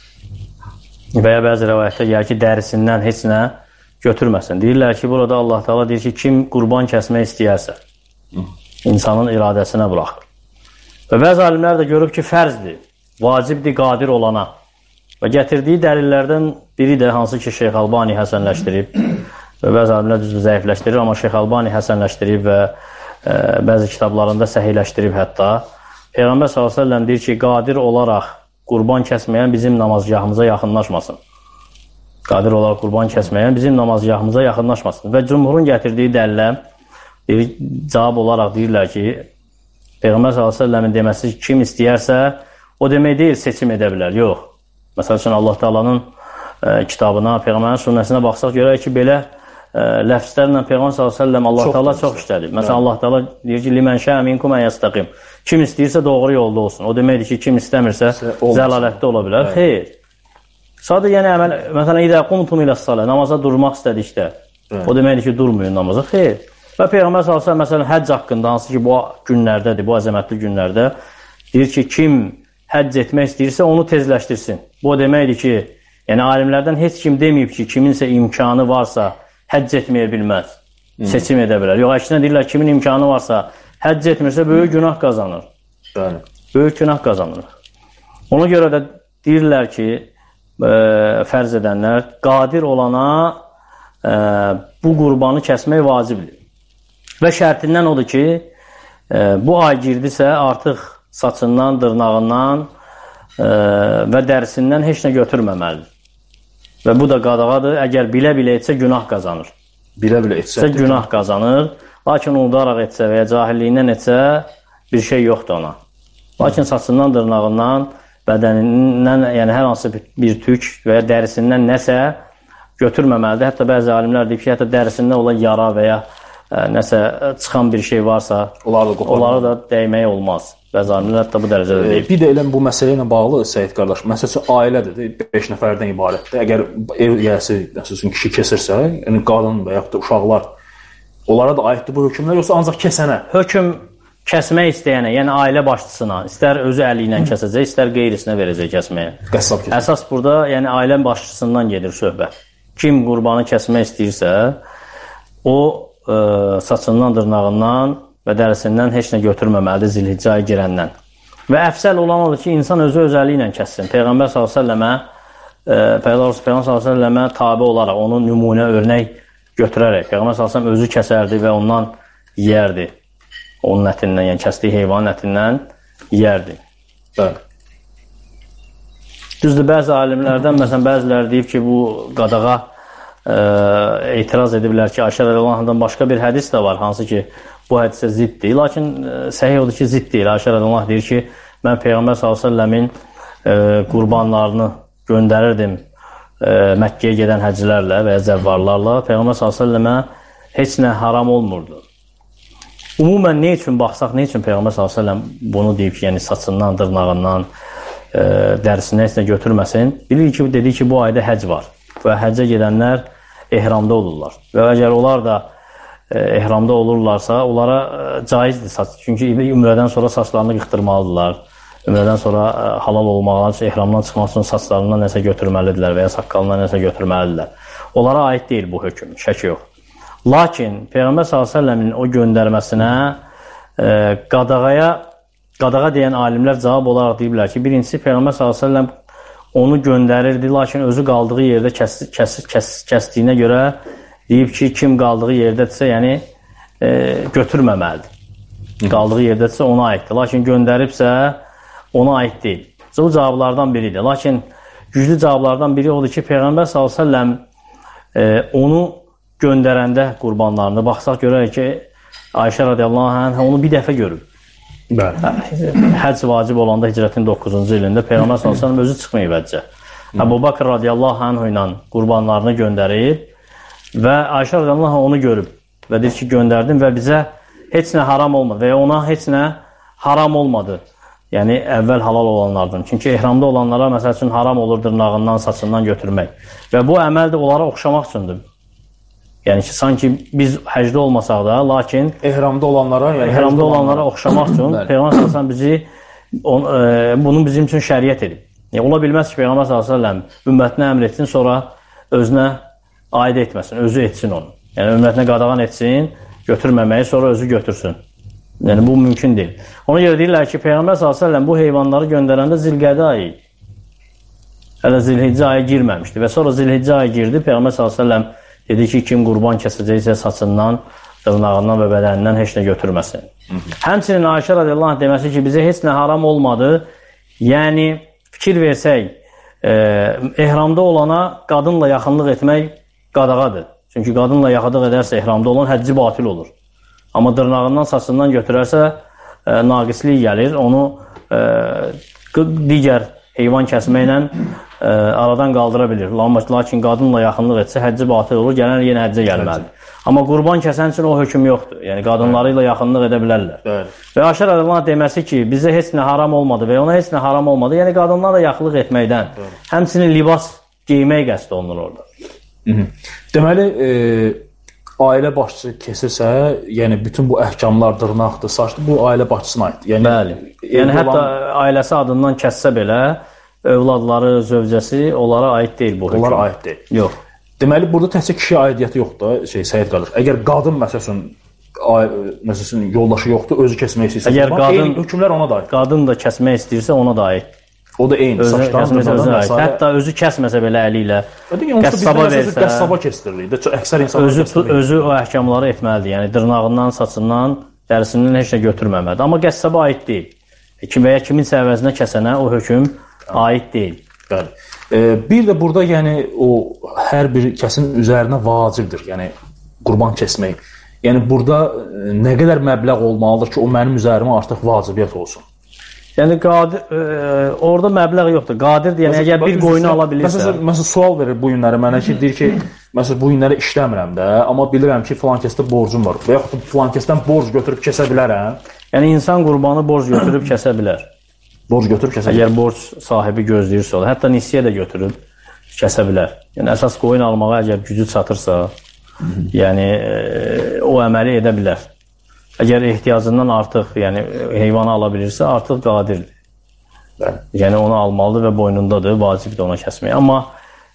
Və ya bəzi rəvayətdə gəlir ki, dərisindən heç nə götürməsin. Deyirlər ki, burada Allah Teala deyir ki, kim qurban kəsmək istəyərsə, insanın iradəsinə buraxır. Və bəzi alimlər də görüb ki, fərzdir, vacibdir qadir olana. Və gətirdiyi dəlillərdən biri də hansı ki, Şeyx Albani həsənləşdirib və bəzi alimlər düzdür zəifləşdirir, amma Şeyx Albani həsənləşdirib və bəzi kitablarında səhiyləşdirib hətta. Peyğəmbər s.ə.v deyir ki, qadir olaraq qurban kəsməyən bizim namazgahımıza yaxınlaşmasın. Qadir olaraq qurban kəsməyən bizim namazgahımıza yaxınlaşmasın. Və cümhurun gətirdiyi dəlillər cavab olaraq deyirlər ki, Peyğəmbər s.ə.v-in deməsi kim istəyərsə, o demək deyil, seçim edə bilər. Yox. Məsəl üçün, Allah Teala'nın kitabına, Peyğəmbərin sünnəsinə baxsaq görək ki, belə ləfslərlə Peyğəmbər s.ə.v Allah Teala çox işlədir. Məsələn, Allah Teala deyir ki, limən şəə minkum ən yəstəqim. Kim istəyirsə doğru yolda olsun. O deməkdir ki, kim istəmirsə zəlalətdə ola bilər. Xeyr. Sadə yəni əməl, məsələn, idə qumtum iləs-salə, namaza durmaq istədikdə, o deməkdir ki, durmayın namaza. Xeyr. Və Peyğəmbər s.ə.v məsələn, həcc haqqında, hansı ki, bu günlərdədir, bu əzəmətli günlərdə, deyir ki, kim həcc etmək istəyirsə, onu tezləşdirsin. Bu o deməkdir ki, yəni alimlərdən heç kim deməyib ki, kiminsə imkanı varsa, həcc etməyə bilməz, seçim edə bilər. Yox, əksinə deyirlər, kimin imkanı varsa, həcc etmirsə, böyük günah qazanır. Böyük günah qazanır. Ona görə də deyirlər ki, fərz edənlər, qadir olana bu qurbanı kəsmək vacibdir. Və şərtindən odur ki, bu ay girdisə, artıq saçından, dırnağından və dərisindən heç nə götürməməlidir. Və bu da qadağadır. Əgər bilə-bilə etsə, günah qazanır. Bilə-bilə etsə, günah qazanır. Lakin unudaraq etsə və ya cahilliyindən etsə, bir şey yoxdur ona. Lakin saçından, dırnağından, bədənindən, yəni hər hansı bir tük və ya dərisindən nəsə götürməməlidir. Hətta bəzi alimlər deyib ki, hətta dərisindən olan yara və ya nəsə çıxan bir şey varsa, onları da dəymək olmaz. Bəzi alimlər hətta bu dərəcədə deyib. Bir də elə bu məsələ ilə bağlı Səid qardaş, məsələn, ailədir, 5 nəfərdən ibarətdir. Əgər ev yəsi, məsələn, kişi kesirsə, yəni qadın və yaxud da uşaqlar, onlara da aiddir bu hökmlər, yoxsa ancaq kəsənə? Hökm kəsmək istəyənə, yəni ailə başçısına, istər özü əli ilə kəsəcək, istər qeyrisinə verəcək kəsməyə. Qəssab kəsmək. Əsas burada, yəni ailə başçısından gedir söhbət. Kim qurbanı kəsmək istəyirsə, o saçından, dırnağından və dərisindən heç nə götürməməlidir Zilhiccə ayı girəndən. Və əfsəl olan odur ki, insan özü özəli ilə kəssin. Peyğəmbər s.ə.və tabi olaraq, onu nümunə, örnək götürərək, Peyğəmbər s.ə.v özü kəsərdi və ondan yiyərdi. Onun ətindən, yəni kəsdiyi heyvanın ətindən yiyərdi. Düzdür, bəzi alimlərdən, məsələn, bəziləri deyib ki, bu qadağa etiraz ediblər ki, Ayşə radiyallahu anhadan başqa bir hədis də var, hansı ki, bu hədisə ziddir. Lakin səhih odur ki, zidd deyil. Ayşə radiyallahu anh deyir ki, mən Peyğəmbər s.ə.v-in qurbanlarını göndərirdim Məkkəyə gedən həccilərlə və ya zəvvarlarla. Peyğəmbər s.ə.və heç nə haram olmurdu. Ümumən, nə üçün baxsaq, nə üçün Peyğəmbər s.ə.v bunu deyib ki, yəni saçından, dırnağından, dərisindən heç nə götürməsin? Bilir ki, dedi ki, bu ayda həcc var və həccə gedənlər ehramda olurlar. Və əgər onlar da ehramda olurlarsa, onlara caizdir saç. Çünki ümrədən sonra saçlarını qıxdırmalıdırlar. Ümrədən sonra halal olmaları üçün, ehramdan çıxmaq üçün saçlarından nəsə götürməlidirlər və ya saqqalından nəsə götürməlidirlər. Onlara aid deyil bu hökm, şək yox. Lakin Peyğəmbər s.ə.v-in o göndərməsinə qadağa deyən alimlər cavab olaraq deyiblər ki, birincisi Peyğəmbər s.ə.v onu göndərirdi, lakin özü qaldığı yerdə kəsdiyinə görə deyib ki, kim qaldığı yerdədirsə, yəni götürməməlidir. Qaldığı yerdədirsə ona aiddir. Lakin göndəribsə ona aid deyil. Bu cavablardan biridir. Lakin güclü cavablardan biri odur ki, Peyğəmbər s.ə.v onu göndərəndə qurbanlarını baxsaq görək ki, Ayşə radiyallahu anh onu bir dəfə görüb. Həcc vacib olanda hicrətin 9-cu ilində Peyğəmbər s.ə.v özü çıxmayıb həccə. Əbu Bakr radiyallahu anh ilə qurbanlarını göndərib və Ayşə radiyallahu anh onu görüb və deyir ki, göndərdim və bizə heç nə haram olmadı və ya ona heç nə haram olmadı. Yəni, əvvəl halal olanlardan. Çünki ehramda olanlara, məsəl üçün, haram olur dırnağından, saçından götürmək. Və bu əməl də onlara oxşamaq üçündür. Yəni ki, sanki biz həcdə olmasaq da, lakin ehramda olanlara oxşamaq üçün Peyğəmbər s.ə.v bizi bunu bizim üçün şəriət edib. Ola bilməz ki, Peyğəmbər s.ə.v ümmətinə əmr etsin, sonra özünə aid etməsin, özü etsin onu. Yəni, ümmətinə qadağan etsin, götürməməyi, sonra özü götürsün. Yəni, bu mümkün deyil. Ona görə deyirlər ki, Peyğəmbər s.ə.v bu heyvanları göndərəndə Zilqədə ayı, hələ Zilhiccə ayı girməmişdi və sonra Zilhiccə ayı girdi, Peyğəmbər s.ə.v dedi ki, kim qurban kəsəcəksə saçından, dırnağından və bədənindən heç nə götürməsin. Həmçinin Ayşə radiyallahu anh deməsi ki, bizə heç nə haram olmadı. Yəni, fikir versək, ehramda olana qadınla yaxınlıq etmək qadağadır. Çünki qadınla yaxınlıq edərsə ehramda olan həcci batil olur. Amma dırnağından, saçından götürərsə naqislik gəlir. Onu digər heyvan kəsməklə aradan qaldıra bilir. Lakin qadınla yaxınlıq etsə həcci batil olur, gələn yenə həccə gəlməlidir. Amma qurban kəsən üçün o hökm yoxdur. Yəni, qadınları ilə yaxınlıq edə bilərlər. Və Ayşə radiyallahu anh deməsi ki, bizə heç nə haram olmadı və ona heç nə haram olmadı. Yəni, qadınlarla yaxınlıq etməkdən, həmçinin libas geymək qəsd olunur orada. Deməli, ailə başçısı kesirsə, yəni bütün bu əhkamlar, dırnaqdır, saçdır, bu ailə başçısına aiddir. Bəli. Yəni, hətta ailəsi adından kəssə belə, övladları, zövcəsi onlara aid deyil bu hökm. Onlara aid deyil. Yox. Deməli, burada təkcə kişi aidiyyəti yoxdur, Səid qardaş. Əgər qadın, məsələn, yoldaşı yoxdur, özü kəsmək istəyirsə, eyni hökmlər ona da aid. Qadın da kəsmək istəyirsə, ona da aid. O da eyni, saçdan, dırnadan və s. Hətta özü kəsməsə belə əli ilə, qəssaba versə, qəssaba kestirilir. Əksər insanlar özü o əhkamları etməlidir. Yəni, dırnağından, saçından, dərisindən heç nə götürməməlidir. Amma qəssaba aid deyil. Və ya kiminsə əvəzinə kəsənə o hökm aid deyil. Bəli. Bir də burada, yəni, o hər bir kəsin üzərinə vacibdir, yəni, qurban kəsmək. Yəni, burada nə qədər məbləğ olmalıdır ki, o mənim üzərimə artıq vacibiyyət olsun? Yəni, orada məbləğ yoxdur. Qadirdir, yəni, əgər bir qoyunu ala bilirsə. Məsələn, sual verir bu günləri mənə ki, deyir ki, məsələn, bu günləri işləmirəm də, amma bilirəm ki, filan kəsdə borcum var və yaxud filan kəsdən borc götürüb kəsə bilərəm. Yəni, insan qurbanı borc götürüb kəsə bilər. Borc götürüb kəsə bilər. Əgər borc sahibi gözləyirsə olur, hətta nisiyə də götürüb kəsə bilər. Yəni, əsas qoyun almağa əgər gücü çatırsa, yəni, o əməli edə bilər. Əgər ehtiyacından artıq, yəni, heyvanı ala bilirsə, artıq qadirdir. Yəni, onu almalıdır və boynundadır, vacibdir ona kəsmək. Amma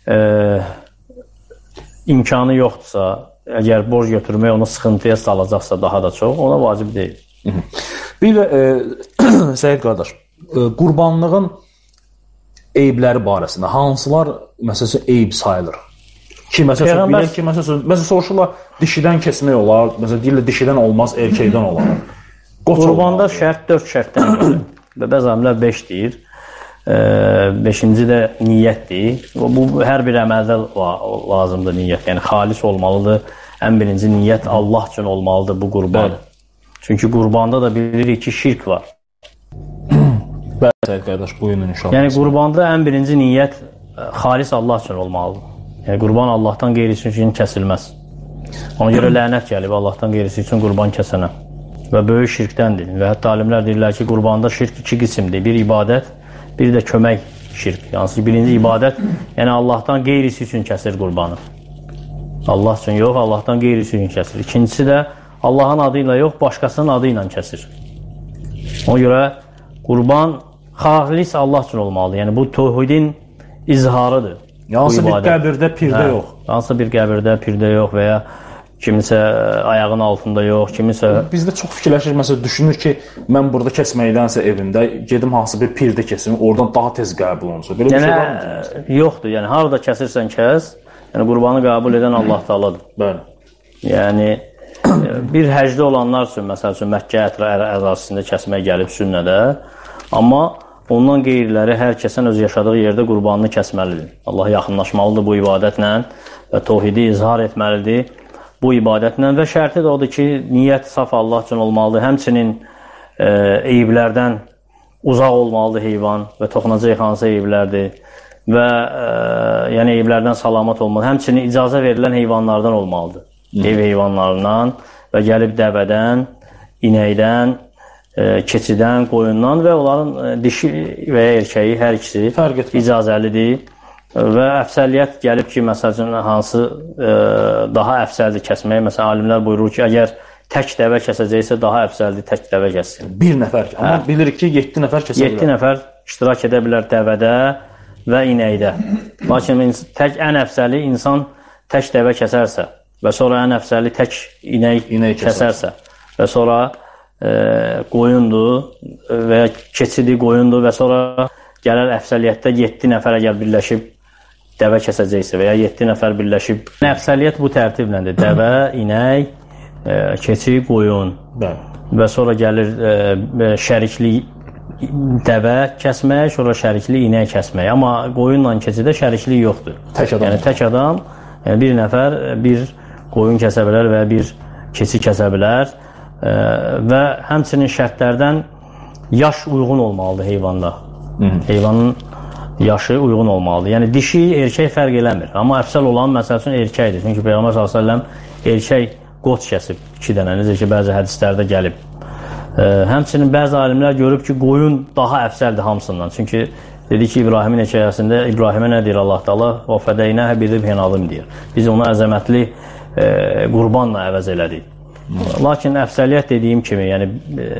imkanı yoxdursa, əgər borc götürmək onu sıxıntıya salacaqsa daha da çox, ona vacib deyil. Bir də, Səid qardaş, qurbanlığın eybləri barəsində hansılar, məsələn, eyb sayılır? Ki, məsələn, bilək ki, məsələn, soruşurlar, dişidən kəsmək olar, məsələn, deyirlər, dişidən olmaz, erkəkdən olar. Qurbanda şərt 4 şərtdən gəlir və bəzi alimlər 5 deyir. 5-ci də niyyətdir. Bu, hər bir əməldə lazımdır niyyət, yəni xalis olmalıdır. Ən birinci niyyət Allah üçün olmalıdır bu qurban. Çünki qurbanda da bilirik ki, şirk var. Bəli, Səid qardaş, buyurun inşallah. Yəni, qurbanda ən birinci niyyət xalis Allah üçün olmalıdır. Yəni, qurban Allahdan qeyrisi üçün kəsilməz. Ona görə lənət gəlib Allahdan qeyrisi üçün qurban kəsənə. Və böyük şirkdəndir. Və hətta alimlər deyirlər ki, qurbanda şirk 2 qismdir. Bir ibadət, bir də kömək şirk. Yəni, birinci ibadət, yəni Allahdan qeyrisi üçün kəsir qurbanı. Allah üçün yox, Allahdan qeyrisi üçün kəsir. İkincisi də Allahın adı ilə yox, başqasının adı ilə kəsir. Ona görə qurban xalis Allah üçün olmalıdır. Yəni, bu tövhidin izharıdır. Hansı bir qəbirdə, pirdə yox. Hansı bir qəbirdə, pirdə yox və ya kimisə ayağın altında yox, kimisə... Bizdə çox fikirləşir, məsələn, düşünür ki, mən burada kəsməkdənsə evimdə, gedim hansı bir pirdə kəsim, oradan daha tez qəbul olunsa. Belə bir şey var mı? Yoxdur, yəni harada kəsirsən kəs, yəni qurbanı qəbul edən Allah Taaladır. Bəli. Yəni, bir həcdə olanlar üçün, məsəl üçün, Məkkə ərazisində kəsmək gəlib sünnədə, amma ondan qeyriləri hər kəsən öz yaşadığı yerdə qurbanını kəsməlidir. Allah yaxınlaşmalıdır bu ibadətlə və tövhidi izhar etməlidir bu ibadətlə və şərti də odur ki, niyyət saf Allah üçün olmalıdır. Həmçinin eyiblərdən uzaq olmalıdır heyvan və toxunacaq hansı eyiblərdir və yəni eyiblərdən salamat olmalıdır. Həmçinin icazə verilən heyvanlardan olmalıdır. Ev heyvanlarından və gəlib dəvədən, inəkdən, keçidən, qoyundan və onların dişi və ya erkəyi hər ikisi icazəlidir və əfsəliyyət gəlib ki, məsəl üçün hansı daha əfsəldir kəsməyə. Məsələn, alimlər buyurur ki, əgər tək dəvə kəsəcəksə daha əfsəldir tək dəvə kəssin. Bir nəfər. Amma bilirik ki, 7 nəfər kəsə bilər. 7 nəfər iştirak edə bilər dəvədə və inəkdə. Lakin ən əfsəli insan tək dəvə kəsərsə və sonra ən əfsəli tək inək kəsərsə və sonra qoyundur və ya keçidi qoyundur və sonra gələr əfsəliyyətdə 7 nəfər əgər birləşib dəvə kəsəcəksə və ya 7 nəfər birləşib. Əfsəliyyət bu tərtibləndir. Dəvə, inək, keçi, qoyun və sonra gəlir şərikli dəvə kəsmək, sonra şərikli inək kəsmək. Amma qoyunla keçidə şəriklik yoxdur. Yəni tək adam bir nəfər bir qoyun kəsə bilər və bir keçi kəsə bilər və həmçinin şərtlərdən yaş uyğun olmalıdır heyvanda. Heyvanın yaşı uyğun olmalıdır. Yəni dişi, erkək fərq eləmir. Amma əfsəl olan məsəl üçün erkəkdir. Çünki Peyğəmbər s.ə.v erkək qoç kəsib 2 dənə, necə ki bəzi hədislərdə gəlib. Həmçinin bəzi alimlər görüb ki, qoyun daha əfsəldir hamısından. Çünki dedi ki, İbrahimin hekayəsində İbrahimə nə deyir Allah Taala? "Və fədəynəhə bizibhin azim" deyir. Biz onu əzəmətli qurbanla əvəz elədik. Lakin əfsəliyyət dediyim kimi, yəni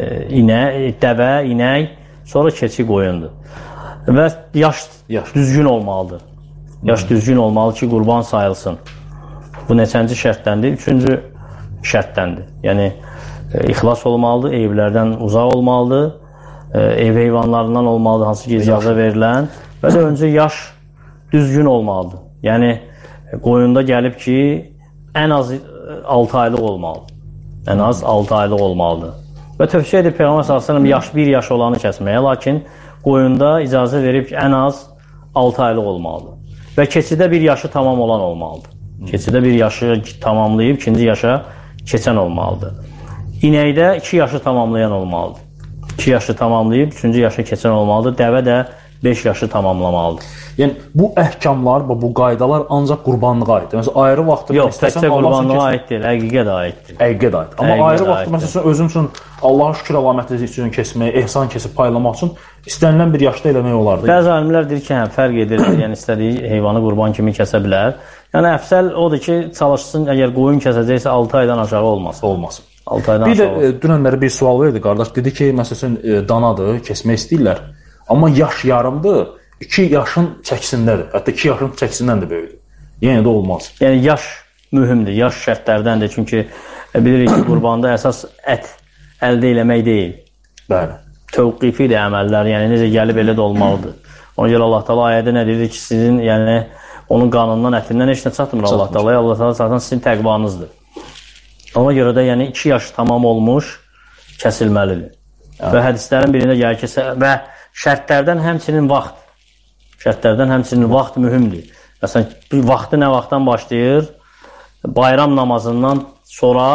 dəvə, inək, sonra keçi, qoyundur. Və yaş düzgün olmalıdır. Yaş düzgün olmalı ki, qurban sayılsın. Bu neçənci şərtdəndir? 3-cü şərtdəndir. Yəni ixlas olmalıdır, evlərdən uzaq olmalıdır, ev heyvanlarından olmalıdır, hansı ki icazə verilən və də öncə yaş düzgün olmalıdır. Yəni qoyunda gəlib ki, ən az 6 aylıq olmalıdır. Ən az 6 aylıq olmalıdır. Və tövsiyə edib Peyğəmbər s.ə.v 1 yaş olanı kəsməyə, lakin qoyunda icazə verib ki, ən az 6 aylıq olmalıdır. Və keçidə 1 yaşı tamam olan olmalıdır. Keçidə 1 yaşı tamamlayıb 2-ci yaşa keçən olmalıdır. İnəkdə 2 yaşı tamamlayan olmalıdır. 2 yaşı tamamlayıb 3-cü yaşa keçən olmalıdır. Dəvə də 5 yaşı tamamlamalıdır. Yəni bu əhkamlar, bu qaydalar ancaq qurbanlığa aiddir. Məsələn, ayrı vaxtda yox, təkcə qurbanlığa aid deyil, əqiqə də aiddir. Əqiqə də aid. Amma ayrı vaxtda məsələn özüm üçün Allah'a şükür əlaməti üçün keçməyə, ehsan keçib paylamaq üçün istənilən bir yaşda eləmək olardı. Bəzi alimlər deyir ki, həm fərq edir, yəni istədiyi heyvanı qurban kimi kəsə bilər. Yəni əfsəl odur ki, çalışsın, əgər qoyun kəsəcəksə 6 aydan aşağı olmasın. Olmasın. 6 aydan aşağı. Bir də dünənləri bir sual verdi qardaş, dedi ki, məsələn danadır, kəsmək istəyirlər. Amma yaş yarımdır. 2 yaşın çəkisindədir. Hətta 2 yaşın çəkisindən də böyükdür. Yenə də olmaz. Yəni yaş mühümdür, yaş şərtlərdəndir. Çünki bilirik ki, qurbanda əsas ət əldə eləmək deyil. Bəli. Tövqifidir əməllər, yəni necə gəlib elə də olmalıdır. Ona görə Allah Taala ayədə nə deyir ki, sizin yəni onun qanından, ətindən heç nə çatmır Allah Taalaya. Allah Taala zaten sizin təqvanızdır. Ona görə də yəni 2 yaş tamam olmuş kəsilməlidir. Və hədislərin birində gəlir ki, və şərtlərdən həmçinin vaxt. Şərtlərdən həmçinin vaxt mühümdür. Məsələn, vaxtı nə vaxtdan başlayır? Bayram namazından sonra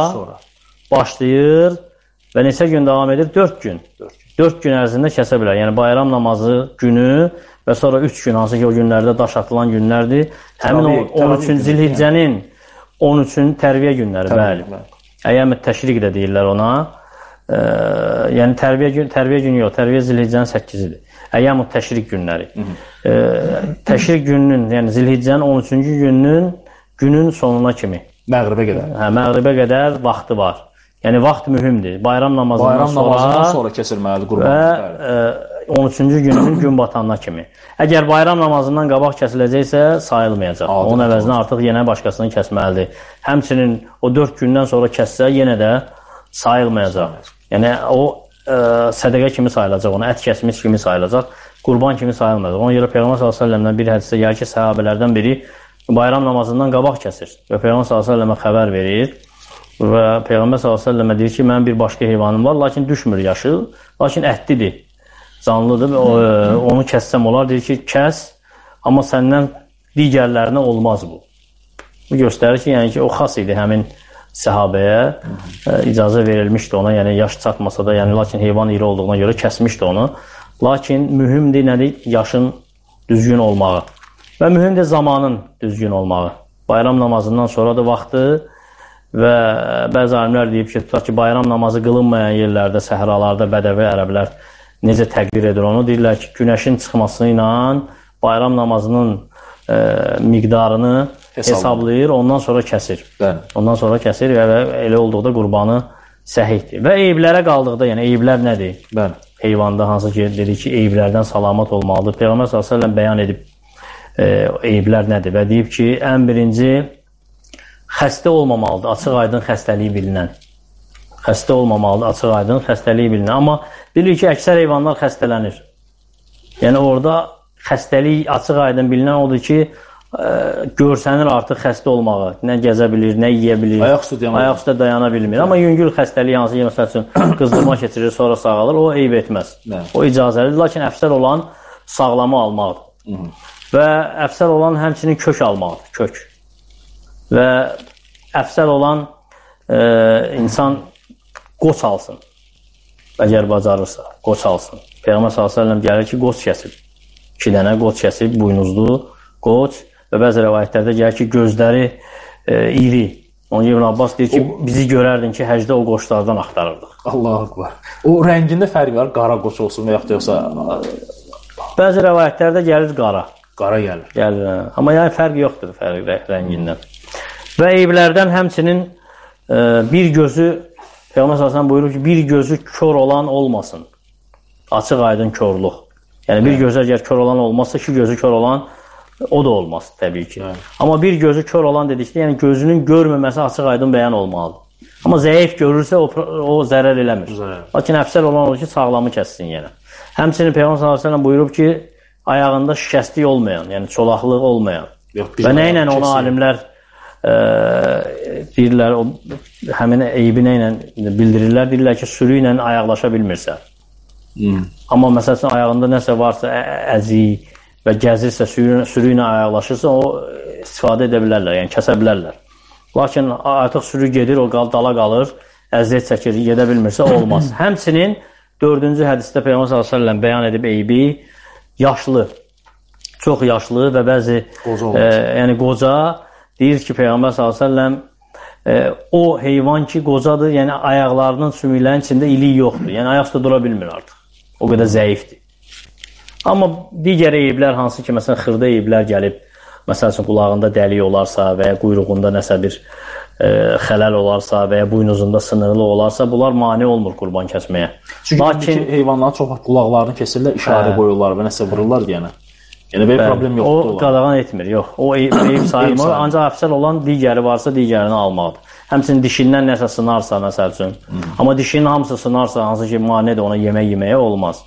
başlayır və neçə gün davam edir? 4 gün. 4 gün ərzində kəsə bilər. Yəni bayram namazı günü və sonra 3 gün, hansı ki o günlərdə daş atılan günlərdir. Həmin 13-cü Zilhiccənin 13-cü tərviyə günləri, bəli. Əyyam-ı təşriq də deyirlər ona. Yəni tərviyə günü yox, tərviyə Zilhiccənin 8-idir. Əyyam-ı təşriq günləri. Təşriq gününün, yəni Zilhiccənin 13-cü günün sonuna kimi. Məğribə qədər. Hə, məğribə qədər vaxtı var. Yəni vaxt mühümdür. Bayram namazından sonra kəsilməlidir qurban. Və 13-cü günün gün batanına kimi. Əgər bayram namazından qabaq kəsiləcəksə sayılmayacaq. Onun əvəzinə artıq yenə başqasını kəsməlidir. Həmçinin o 4 gündən sonra kəssə yenə də sayılmayacaq. Yəni o sədəqə kimi sayılacaq, ona ət kəsmiş kimi sayılacaq, qurban kimi sayılmayacaq. Ona görə Peyğəmbər s.ə.v-dən bir hədisdə gəlir ki, səhabələrdən biri bayram namazından qabaq kəsir və Peyğəmbər s.ə.və xəbər verir və Peyğəmbər s.ə.və deyir ki, mənim bir başqa heyvanım var, lakin düşmür yaşı, lakin ətlidir, canlıdır və onu kəssəm olar, deyir ki, kəs, amma səndən digərlərinə olmaz bu. Bu göstərir ki, yəni ki, o xas idi həmin səhabəyə icazə verilmişdi ona, yəni yaş çatmasa da, yəni lakin heyvan iri olduğuna görə kəsmişdi onu. Lakin mühümdir nədir? Yaşın düzgün olmağı və mühümdir zamanın düzgün olmağı. Bayram namazından sonra da vaxtı və bəzi alimlər deyib ki, tutaq ki, bayram namazı qılınmayan yerlərdə, səhralarda, bədəvi ərəblər necə təqdir edir onu? Deyirlər ki, günəşin çıxması ilə bayram namazının miqdarını hesablayır, ondan sonra kəsir. Ondan sonra kəsir və elə olduqda qurbanı səhihdir. Və eyiblərə qaldıqda, yəni eyiblər nədir? Bəli. Heyvanda hansı ki, dedik ki, eyiblərdən salamat olmalıdır. Peyğəmbər s.ə.v bəyan edib eyiblər nədir? Və deyib ki, ən birinci xəstə olmamalıdır, açıq aydın xəstəliyi bilinən. Xəstə olmamalıdır, açıq aydın xəstəliyi bilinən. Amma bilir ki, əksər heyvanlar xəstələnir. Yəni orada xəstəlik açıq aydın bilinən odur ki, görsənir artıq xəstə olmağı. Nə gəzə bilir, nə yeyə bilir. Ayaq üstə dayana bilmir. Amma yüngül xəstəlik hansı ki, məsəl üçün qızdırma keçirir, sonra sağalır, o eyib etməz. O icazəlidir. Lakin əfsər olan sağlamı almaqdır. Və əfsər olan həmçinin kök almaqdır. Kök. Və əfsər olan insan qoç alsın. Əgər bacarırsa, qoç alsın. Peyğəmbər s.ə.v gəlir ki, qoç kəsib. 2 dənə qoç kəsib, buynuzlu qoç. Və bəzi rəvayətlərdə gəlir ki, gözləri iri. Onun İbn Abbas deyir ki, bizi görərdin ki, həcdə o qoçlardan axtarırdıq. Allah akbar. O rəngində fərq var, qara qoç olsun və yaxud yoxsa... Bəzi rəvayətlərdə gəlir qara. Qara gəlir. Gəlir, amma yəni fərq yoxdur rəngindən. Və eyiblərdən həmçinin bir gözü, Peyğəmbər s.ə.v buyurur ki, bir gözü kör olan olmasın. Açıq aydın körlük. Yəni bir gözü əgər kör olan olmazsa, 2 gözü kör olan o da olmaz təbii ki. Amma bir gözü kör olan dedikdə, yəni gözünün görməməsi açıq aydın bəyan olmalıdır. Amma zəif görürsə o zərər eləmir. Lakin əfsər olan olur ki, sağlamı kəssin yenə. Həmçinin Peyğəmbər s.ə.v buyurub ki, ayağında şikəstlik olmayan, yəni çolaqlıq olmayan və nə ilə onu alimlər deyirlər, həmin eybi nə ilə bildirirlər, deyirlər ki, sürü ilə ayaqlaşa bilmirsə. Amma məsəl üçün ayağında nəsə varsa, əzik və gəzirsə, sürü ilə ayaqlaşırsa, o istifadə edə bilərlər, yəni kəsə bilərlər. Lakin artıq sürü gedir, o dala qalır, əziyyət çəkir, gedə bilmirsə, olmaz. Həmçinin 4-cü hədisdə Peyğəmbər s.ə.v bəyan edib eybi, yaşlı, çox yaşlı və bəzi yəni qoca deyir ki, Peyğəmbər s.ə.v o heyvan ki, qocadır, yəni ayaqlarının sümüklərinin içində ilik yoxdur, yəni ayaq üstə dura bilmir artıq, o qədər zəifdir. Amma digər eyiblər hansı ki, məsələn, xırda eyiblər gəlib, məsəl üçün qulağında dəlik olarsa və ya quyruğunda nəsə bir xələl olarsa və ya buynuzunda sınırlı olarsa, bunlar mane olmur qurban kəsməyə. Çünki heyvanların çox qulaqlarını kesirlər, işarə qoyurlar və nəsə vururlar deyənə. Yəni belə problem yoxdur. O qadağan etmir, yox. O eyib sayılmır, ancaq əfsər olan digəri varsa, digərini almalıdır. Həmçinin dişindən nəsə sınarsa, məsəl üçün. Amma dişinin hamısı sınarsa, hansı ki, manedir ona yeməyə olmaz.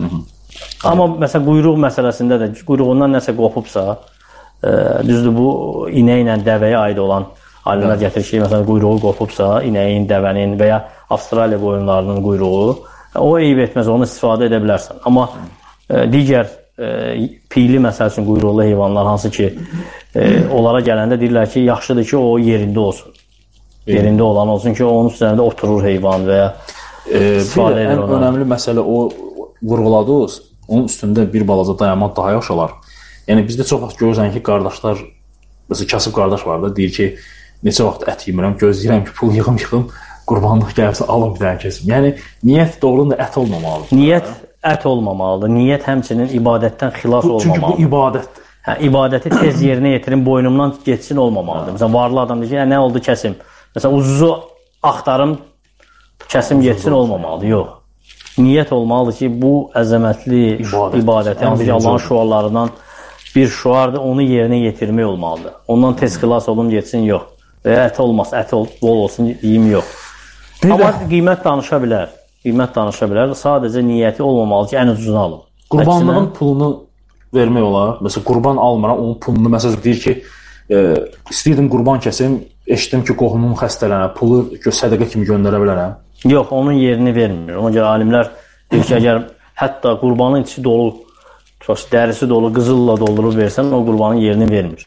Amma məsələn, quyruq məsələsində də quyruğundan nəsə qopubsa, düzdür, bu inə ilə dəvəyə aid olan alimlər gətirir ki, məsələn, quyruğu qopubsa, inəyin, dəvənin və ya Avstraliya qoyunlarının quyruğu, o eyib etməz, onu istifadə edə bilərsən. Amma digər piyli, məsəl üçün, quyruqlu heyvanlar, hansı ki, onlara gələndə deyirlər ki, yaxşıdır ki, o yerində olsun. Yerində olan olsun ki, onun üzərində oturur heyvan və ya istifadə edir ona. Ən önəmli məsələ o vurğuladınız, onun üstündə bir balaca dayanmaq daha yaxşı olar. Yəni bizdə çox vaxt görürsən ki, qardaşlar, məsələn, kasıb qardaş var da, deyir ki, neçə vaxt ət yemirəm, gözləyirəm ki, pul yığım, qurbanlıq gəlirsə alım bir dənə kesim. Yəni niyyət doğrudan da ət olmamalıdır. Niyyət ət olmamalıdır. Niyyət həmçinin ibadətdən xilas olmamalıdır. Çünki bu ibadətdir. Hə, ibadəti tez yerinə yetirin, boynumdan geçsin olmamalıdır. Məsələn, varlı adam deyir ki, nə oldu kəsim? Məsələn, uzuzu axtarım, kəsim geçsin olmamalıdır. Yox. Niyyət olmalıdır ki, bu əzəmətli ibadəti, hansı ki, Allahın şüarlarından bir şüardır, onu yerinə yetirmək olmalıdır. Ondan tez xilas olun, geçsin, yox. Və ət olmaz, ət bol olsun, yiyim, yox. Amma qiymət danışa bilər. Qiymət danışa bilər. Sadəcə niyyəti olmamalı ki, ən ucuzunu alın. Qurbanlığın pulunu vermək olar. Məsələn, qurban almıram, onun pulunu, məsələn, deyir ki, istəyirdim qurban kəsim, eşitdim ki, qohumum xəstələnə, pulu sədəqə kimi göndərə bilərəm. Yox, onun yerini vermir. Ona görə alimlər deyir ki, əgər hətta qurbanın içi dolu, dərisi dolu, qızılla doldurub versən, o qurbanın yerini vermir.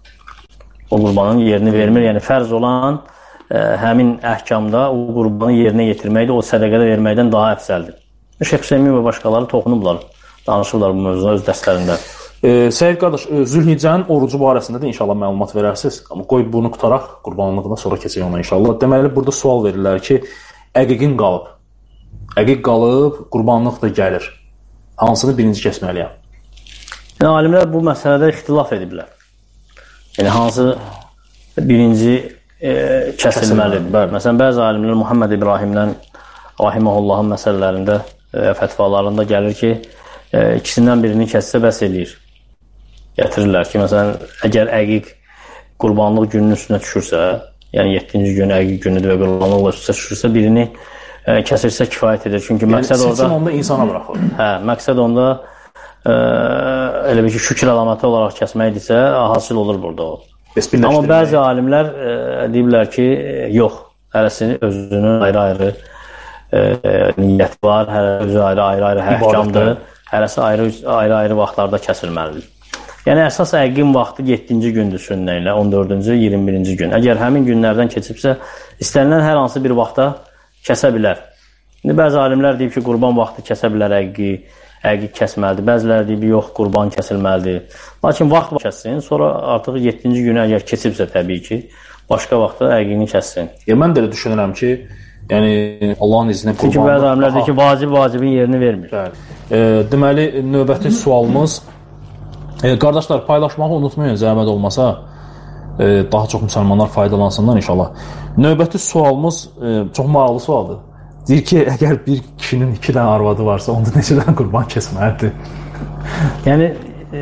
O qurbanın yerini vermir. Yəni, fərz olan həmin əhkamda o qurbanı yerinə yetirməkdir, o sədəqədə verməkdən daha əfsəldir. Şeyx Hüseymin və başqaları toxunublar, danışıblar bu mövzuna öz dərslərində. Səid qardaş, Zülhiccənin orucu barəsində də inşallah məlumat verərsiniz. Amma qoy bunu qutaraq, qurbanlığına sonra keçək ona inşallah. Deməli, burada sual verirlər ki, əqiqin qalıb. Əqiq qalıb, qurbanlıq da gəlir. Hansını birinci kəsməliyəm? Yəni, alimlər bu məsələdə ixtilaf ediblər. Yəni, hansı birinci kəsilməlidir. Məsələn, bəzi alimlər Muhammed İbrahimdən rahiməhullahın məsələlərində, fətvalarında gəlir ki, ikisindən birini kəssə bəs eləyir. Gətirirlər ki, məsələn, əgər əqiq qurbanlıq gününün üstünə düşürsə, yəni 7-ci gün əqiq günüdür və qurbanlıqla üstə düşürsə, birini kəsirsə kifayət edir. Çünki məqsəd orada... Seçim onda insana buraxılır. Hə, məqsəd onda elə bir ki, şükür əlaməti olaraq kəsməkdirsə, hasil olur burada o. Amma bəzi alimlər deyirlər ki, yox, hərəsinin özünün ayrı-ayrı niyyəti var, özü ayrı-ayrı həhkamdır, hərəsi ayrı-ayrı vaxtlarda kəsilməlidir. Yəni, əsas əqiqin vaxtı 7-ci gündür sünnə ilə, 14-cü, 21-ci gün. Əgər həmin günlərdən keçibsə, istənilən hər hansı bir vaxta kəsə bilər. İndi bəzi alimlər deyib ki, qurban vaxtı kəsə bilər əqiq kəsməlidir. Bəziləri deyib, yox, qurban kəsilməlidir. Lakin vaxt kəssin, sonra artıq 7-ci günə əgər keçibsə təbii ki, başqa vaxtda əqiqini kəssin. Mən də elə düşünürəm ki, yəni Allahın izni qurbanlıq... Çünki bəzi alimlər deyir ki, vacibin yerini vermir. Deməli, növbəti sualımız, qardaşlar, paylaşmağı unutmayın, zəhmət olmasa, daha çox müsəlmanlar faydalansınlar inşallah. Növbəti sualımız çox maraqlı sualdır. Deyir ki, əgər bir kişinin 2 dənə arvadı varsa, onda neçə dənə qurban kəsməlidir? Yəni,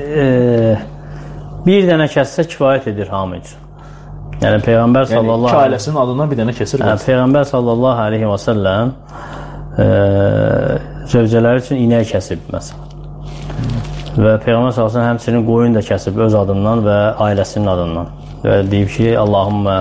bir dənə kəssə kifayət edir hamı üçün. Yəni, Peyğəmbər sallallahu iki ailəsinin adından bir dənə kesir. Peyğəmbər sallallahu aleyhi və səlləm zövcələri üçün inək kəsib, məsələn. Və Peyğəmbər sallallahu aleyhi və səlləm həmçinin qoyun da kəsib öz adından və ailəsinin adından. Və deyib ki, Allahümmə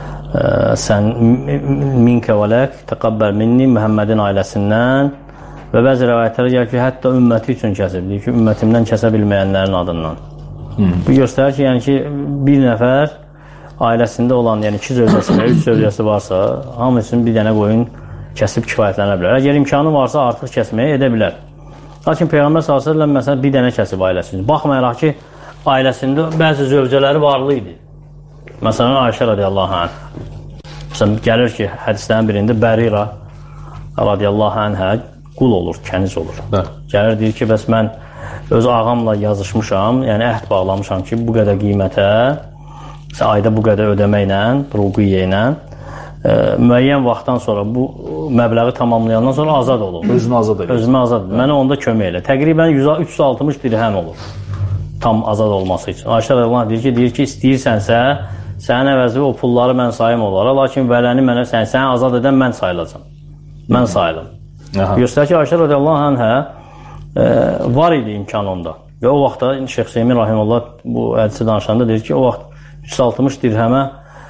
sən minkə və lək təqəbbəl minni Məhəmmədin ailəsindən və bəzi rəvayətlərə gəlir ki, hətta ümməti üçün kəsib. Deyir ki, ümmətimdən kəsə bilməyənlərin adından. Bu göstərir ki, yəni ki, bir nəfər ailəsində olan, yəni 2 zövcəsi və 3 zövcəsi varsa, hamı üçün bir dənə qoyun kəsib kifayətlənə bilər. Əgər imkanı varsa, artıq kəsməyə edə bilər. Lakin Peyğəmbər sallallahu əleyhi və səlləm məsələn bir dənə kəsib ailəsində. Baxmayaraq ki, ailəsində bəzi zövcələri varlı idi. Məsələn, Ayşə radiyallahu anh. Məsələn, gəlir ki, hədislərin birində Bərira radiyallahu anhə qul olur, kəniz olur. Gəlir, deyir ki, bəs mən öz ağamla yazışmışam, yəni əhd bağlamışam ki, bu qədər qiymətə, ayda bu qədər ödəməklə, ruqiyyə ilə, müəyyən vaxtdan sonra bu məbləği tamamlayandan sonra azad olur. Özünü azad edir. Özümü azad edir. Mənə onda kömək elə. Təqribən 360 dirhəm olur tam azad olması üçün. Ayşə radiyallahu deyir ki, istəyirsənsə, sənin əvəzi o pulları mən sayım olaraq, lakin vələni mənə səni azad edən mən sayılacam. Mən sayılım. Göstər ki, Ayşə radiyallahu anhə var idi imkan onda. Və o vaxtda Şeyx Hüseymin rahimehullah bu hədisi danışanda deyir ki, o vaxt 360 dirhəmə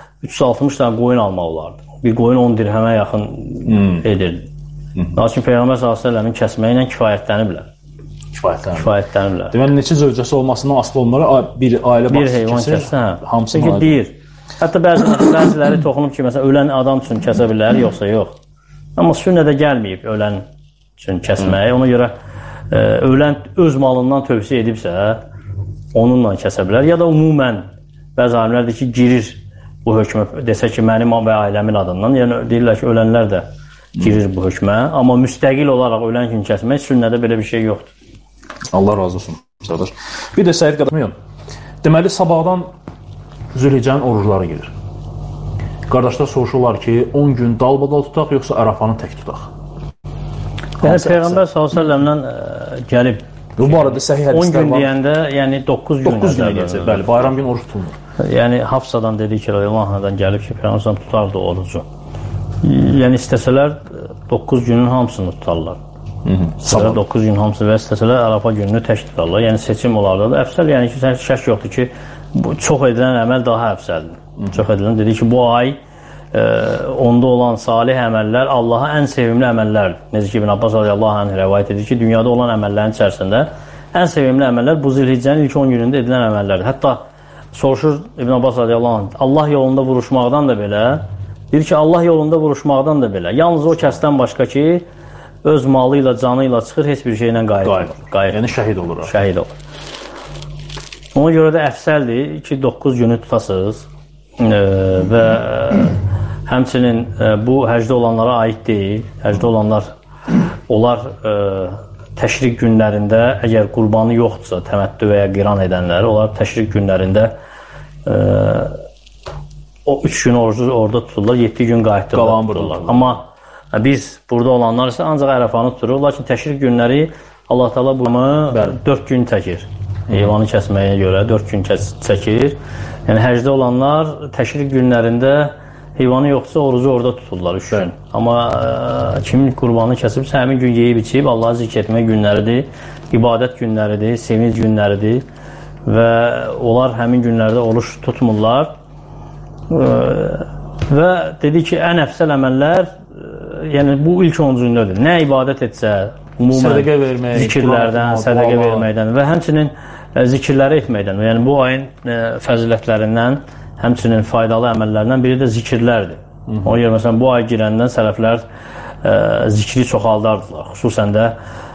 360 dənə qoyun almaq olardı. Bir qoyun 10 dirhəmə yaxın edirdi. Lakin Peyğəmbər s.ə.v-in kəsməyi ilə kifayətləniblər. Kifayətləniblər. Deməli, neçə zövcəsi olmasından asılı olmaları bir ailə bir heyvan kəssə, hamısı deyir. Hətta bəziləri toxunub ki, məsələn, ölən adam üçün kəsə bilər, yoxsa yox. Amma sünnədə gəlməyib ölən üçün kəsməyi. Ona görə ölən öz malından tövsiyə edibsə, onunla kəsə bilər. Ya da umumən bəzi alimlərdir ki, girir bu hökmə, desə ki, mənim və ailəmin adından. Yəni, deyirlər ki, ölənlər də girir bu hökmə. Amma müstəqil olaraq ölən kimi kəsmək sünnədə belə bir şey yoxdur. Allah razı olsun. Bir də Səid qardaşım, deməli, sabahdan Zülhiccənin orucları gelir. Qardaşlar soruşurlar ki, 10 gün dalbadal tutaq, yoxsa Ərafanı tək tutaq? Yəni, Peyğəmbər s.ə.v-dən gəlib. Bu arada səhih hədislər 10 gün deyəndə, yəni 9 gün gələcək. Bəli, bayram gün oruç tutulmur. Yəni, Hafsadan dedi ki, radiyallahu anhadan gəlib ki, Peyğəmbər tutardı orucu. Yəni, istəsələr 9 günün hamısını tutarlar. 9 gün hamısı və istəsələr Ərafa gününü tək tutarlar. Yəni, seçim onlarda da əfsəl. Yəni ki, şək yoxdur ki, çox edilən əməl daha əfsəldir. Çox edilən dedi ki, bu ay onda olan salih əməllər Allaha ən sevimli əməllərdir. Necə ki, İbn Abbas radiyallahu anh rəvayət edir ki, dünyada olan əməllərin içərisində ən sevimli əməllər bu Zilhiccənin ilk 10 günündə edilən əməllərdir. Hətta soruşur İbn Abbas radiyallahu anh, Allah yolunda vuruşmaqdan da belə, deyir ki, Allah yolunda vuruşmaqdan da belə, yalnız o kəsdən başqa ki, öz malı ilə, canı ilə çıxır, heç bir şeylə qayıtmır. Yəni şəhid olur. Şəhid olur. Ona görə də əfsəldir ki, 9 günü tutasınız və həmçinin bu həcdə olanlara aid deyil. Həcdə olanlar, onlar təşrik günlərində, əgər qurbanı yoxdursa, təməttü və ya qiran edənlər, onlar təşrik günlərində o 3 gün orada tuturlar, 7 gün qayıtdırlar tuturlar. Amma biz burada olanlar isə ancaq Ərəfanı tuturur. Lakin təşrik günləri Allah Taala bunu 4 gün çəkir. Heyvanı kəsməyə görə 4 gün çəkir. Yəni həcdə olanlar təşrik günlərində heyvanı yoxsa orucu orada tuturlar 3 gün. Amma kim qurbanı kəsibsə həmin gün yeyib içib Allahı zikr etmə günləridir, ibadət günləridir, sevinc günləridir və onlar həmin günlərdə oruç tutmurlar. Və dedi ki, ən əfsəl əməllər yəni bu ilk 10-cundadır. Nə ibadət etsə, ümumən sədəqə vermək, zikirlərdən, sədəqə verməkdən və həmçinin zikirləri etməkdən. Yəni bu ayın fəzilətlərindən, həmçinin faydalı əməllərindən biri də zikirlərdir. Ona görə məsələn bu ay girəndən sələflər zikri çoxaldardılar. Xüsusən də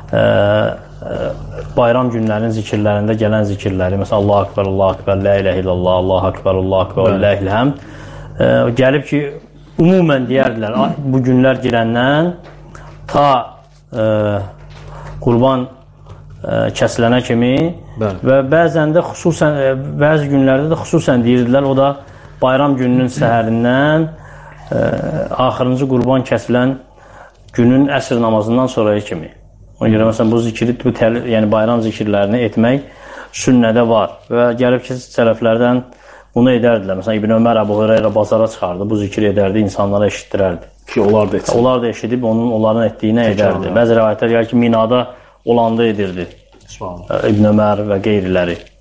bayram günlərinin zikirlərində gələn zikirləri, məsələn Allahu Akbar, Allahu Akbar, La ilahe illallah, Allahu Akbar, Allahu Akbar, Lillahil həmd. Gəlib ki, ümumən deyərdilər, bu günlər girəndən ta qurban kəsilənə kimi və bəzən də xüsusən, bəzi günlərdə də xüsusən deyirdilər, o da bayram gününün səhərindən axırıncı qurban kəsilən günün əsr namazından sonraya kimi. Ona görə məsələn bu zikri, yəni bayram zikirlərini etmək sünnədə var və gəlib ki, sələflərdən bunu edərdilər. Məsələn İbn Ömər Əbu Hüreyrə bazara çıxardı, bu zikri edərdi, insanlara eşitdirərdi. Ki onlar da etsin. Onlar da eşidib onların etdiyinə edərdi. Bəzi rəvayətlər gəlir ki, Minada olanda edirdi İbn Ömər və qeyriləri.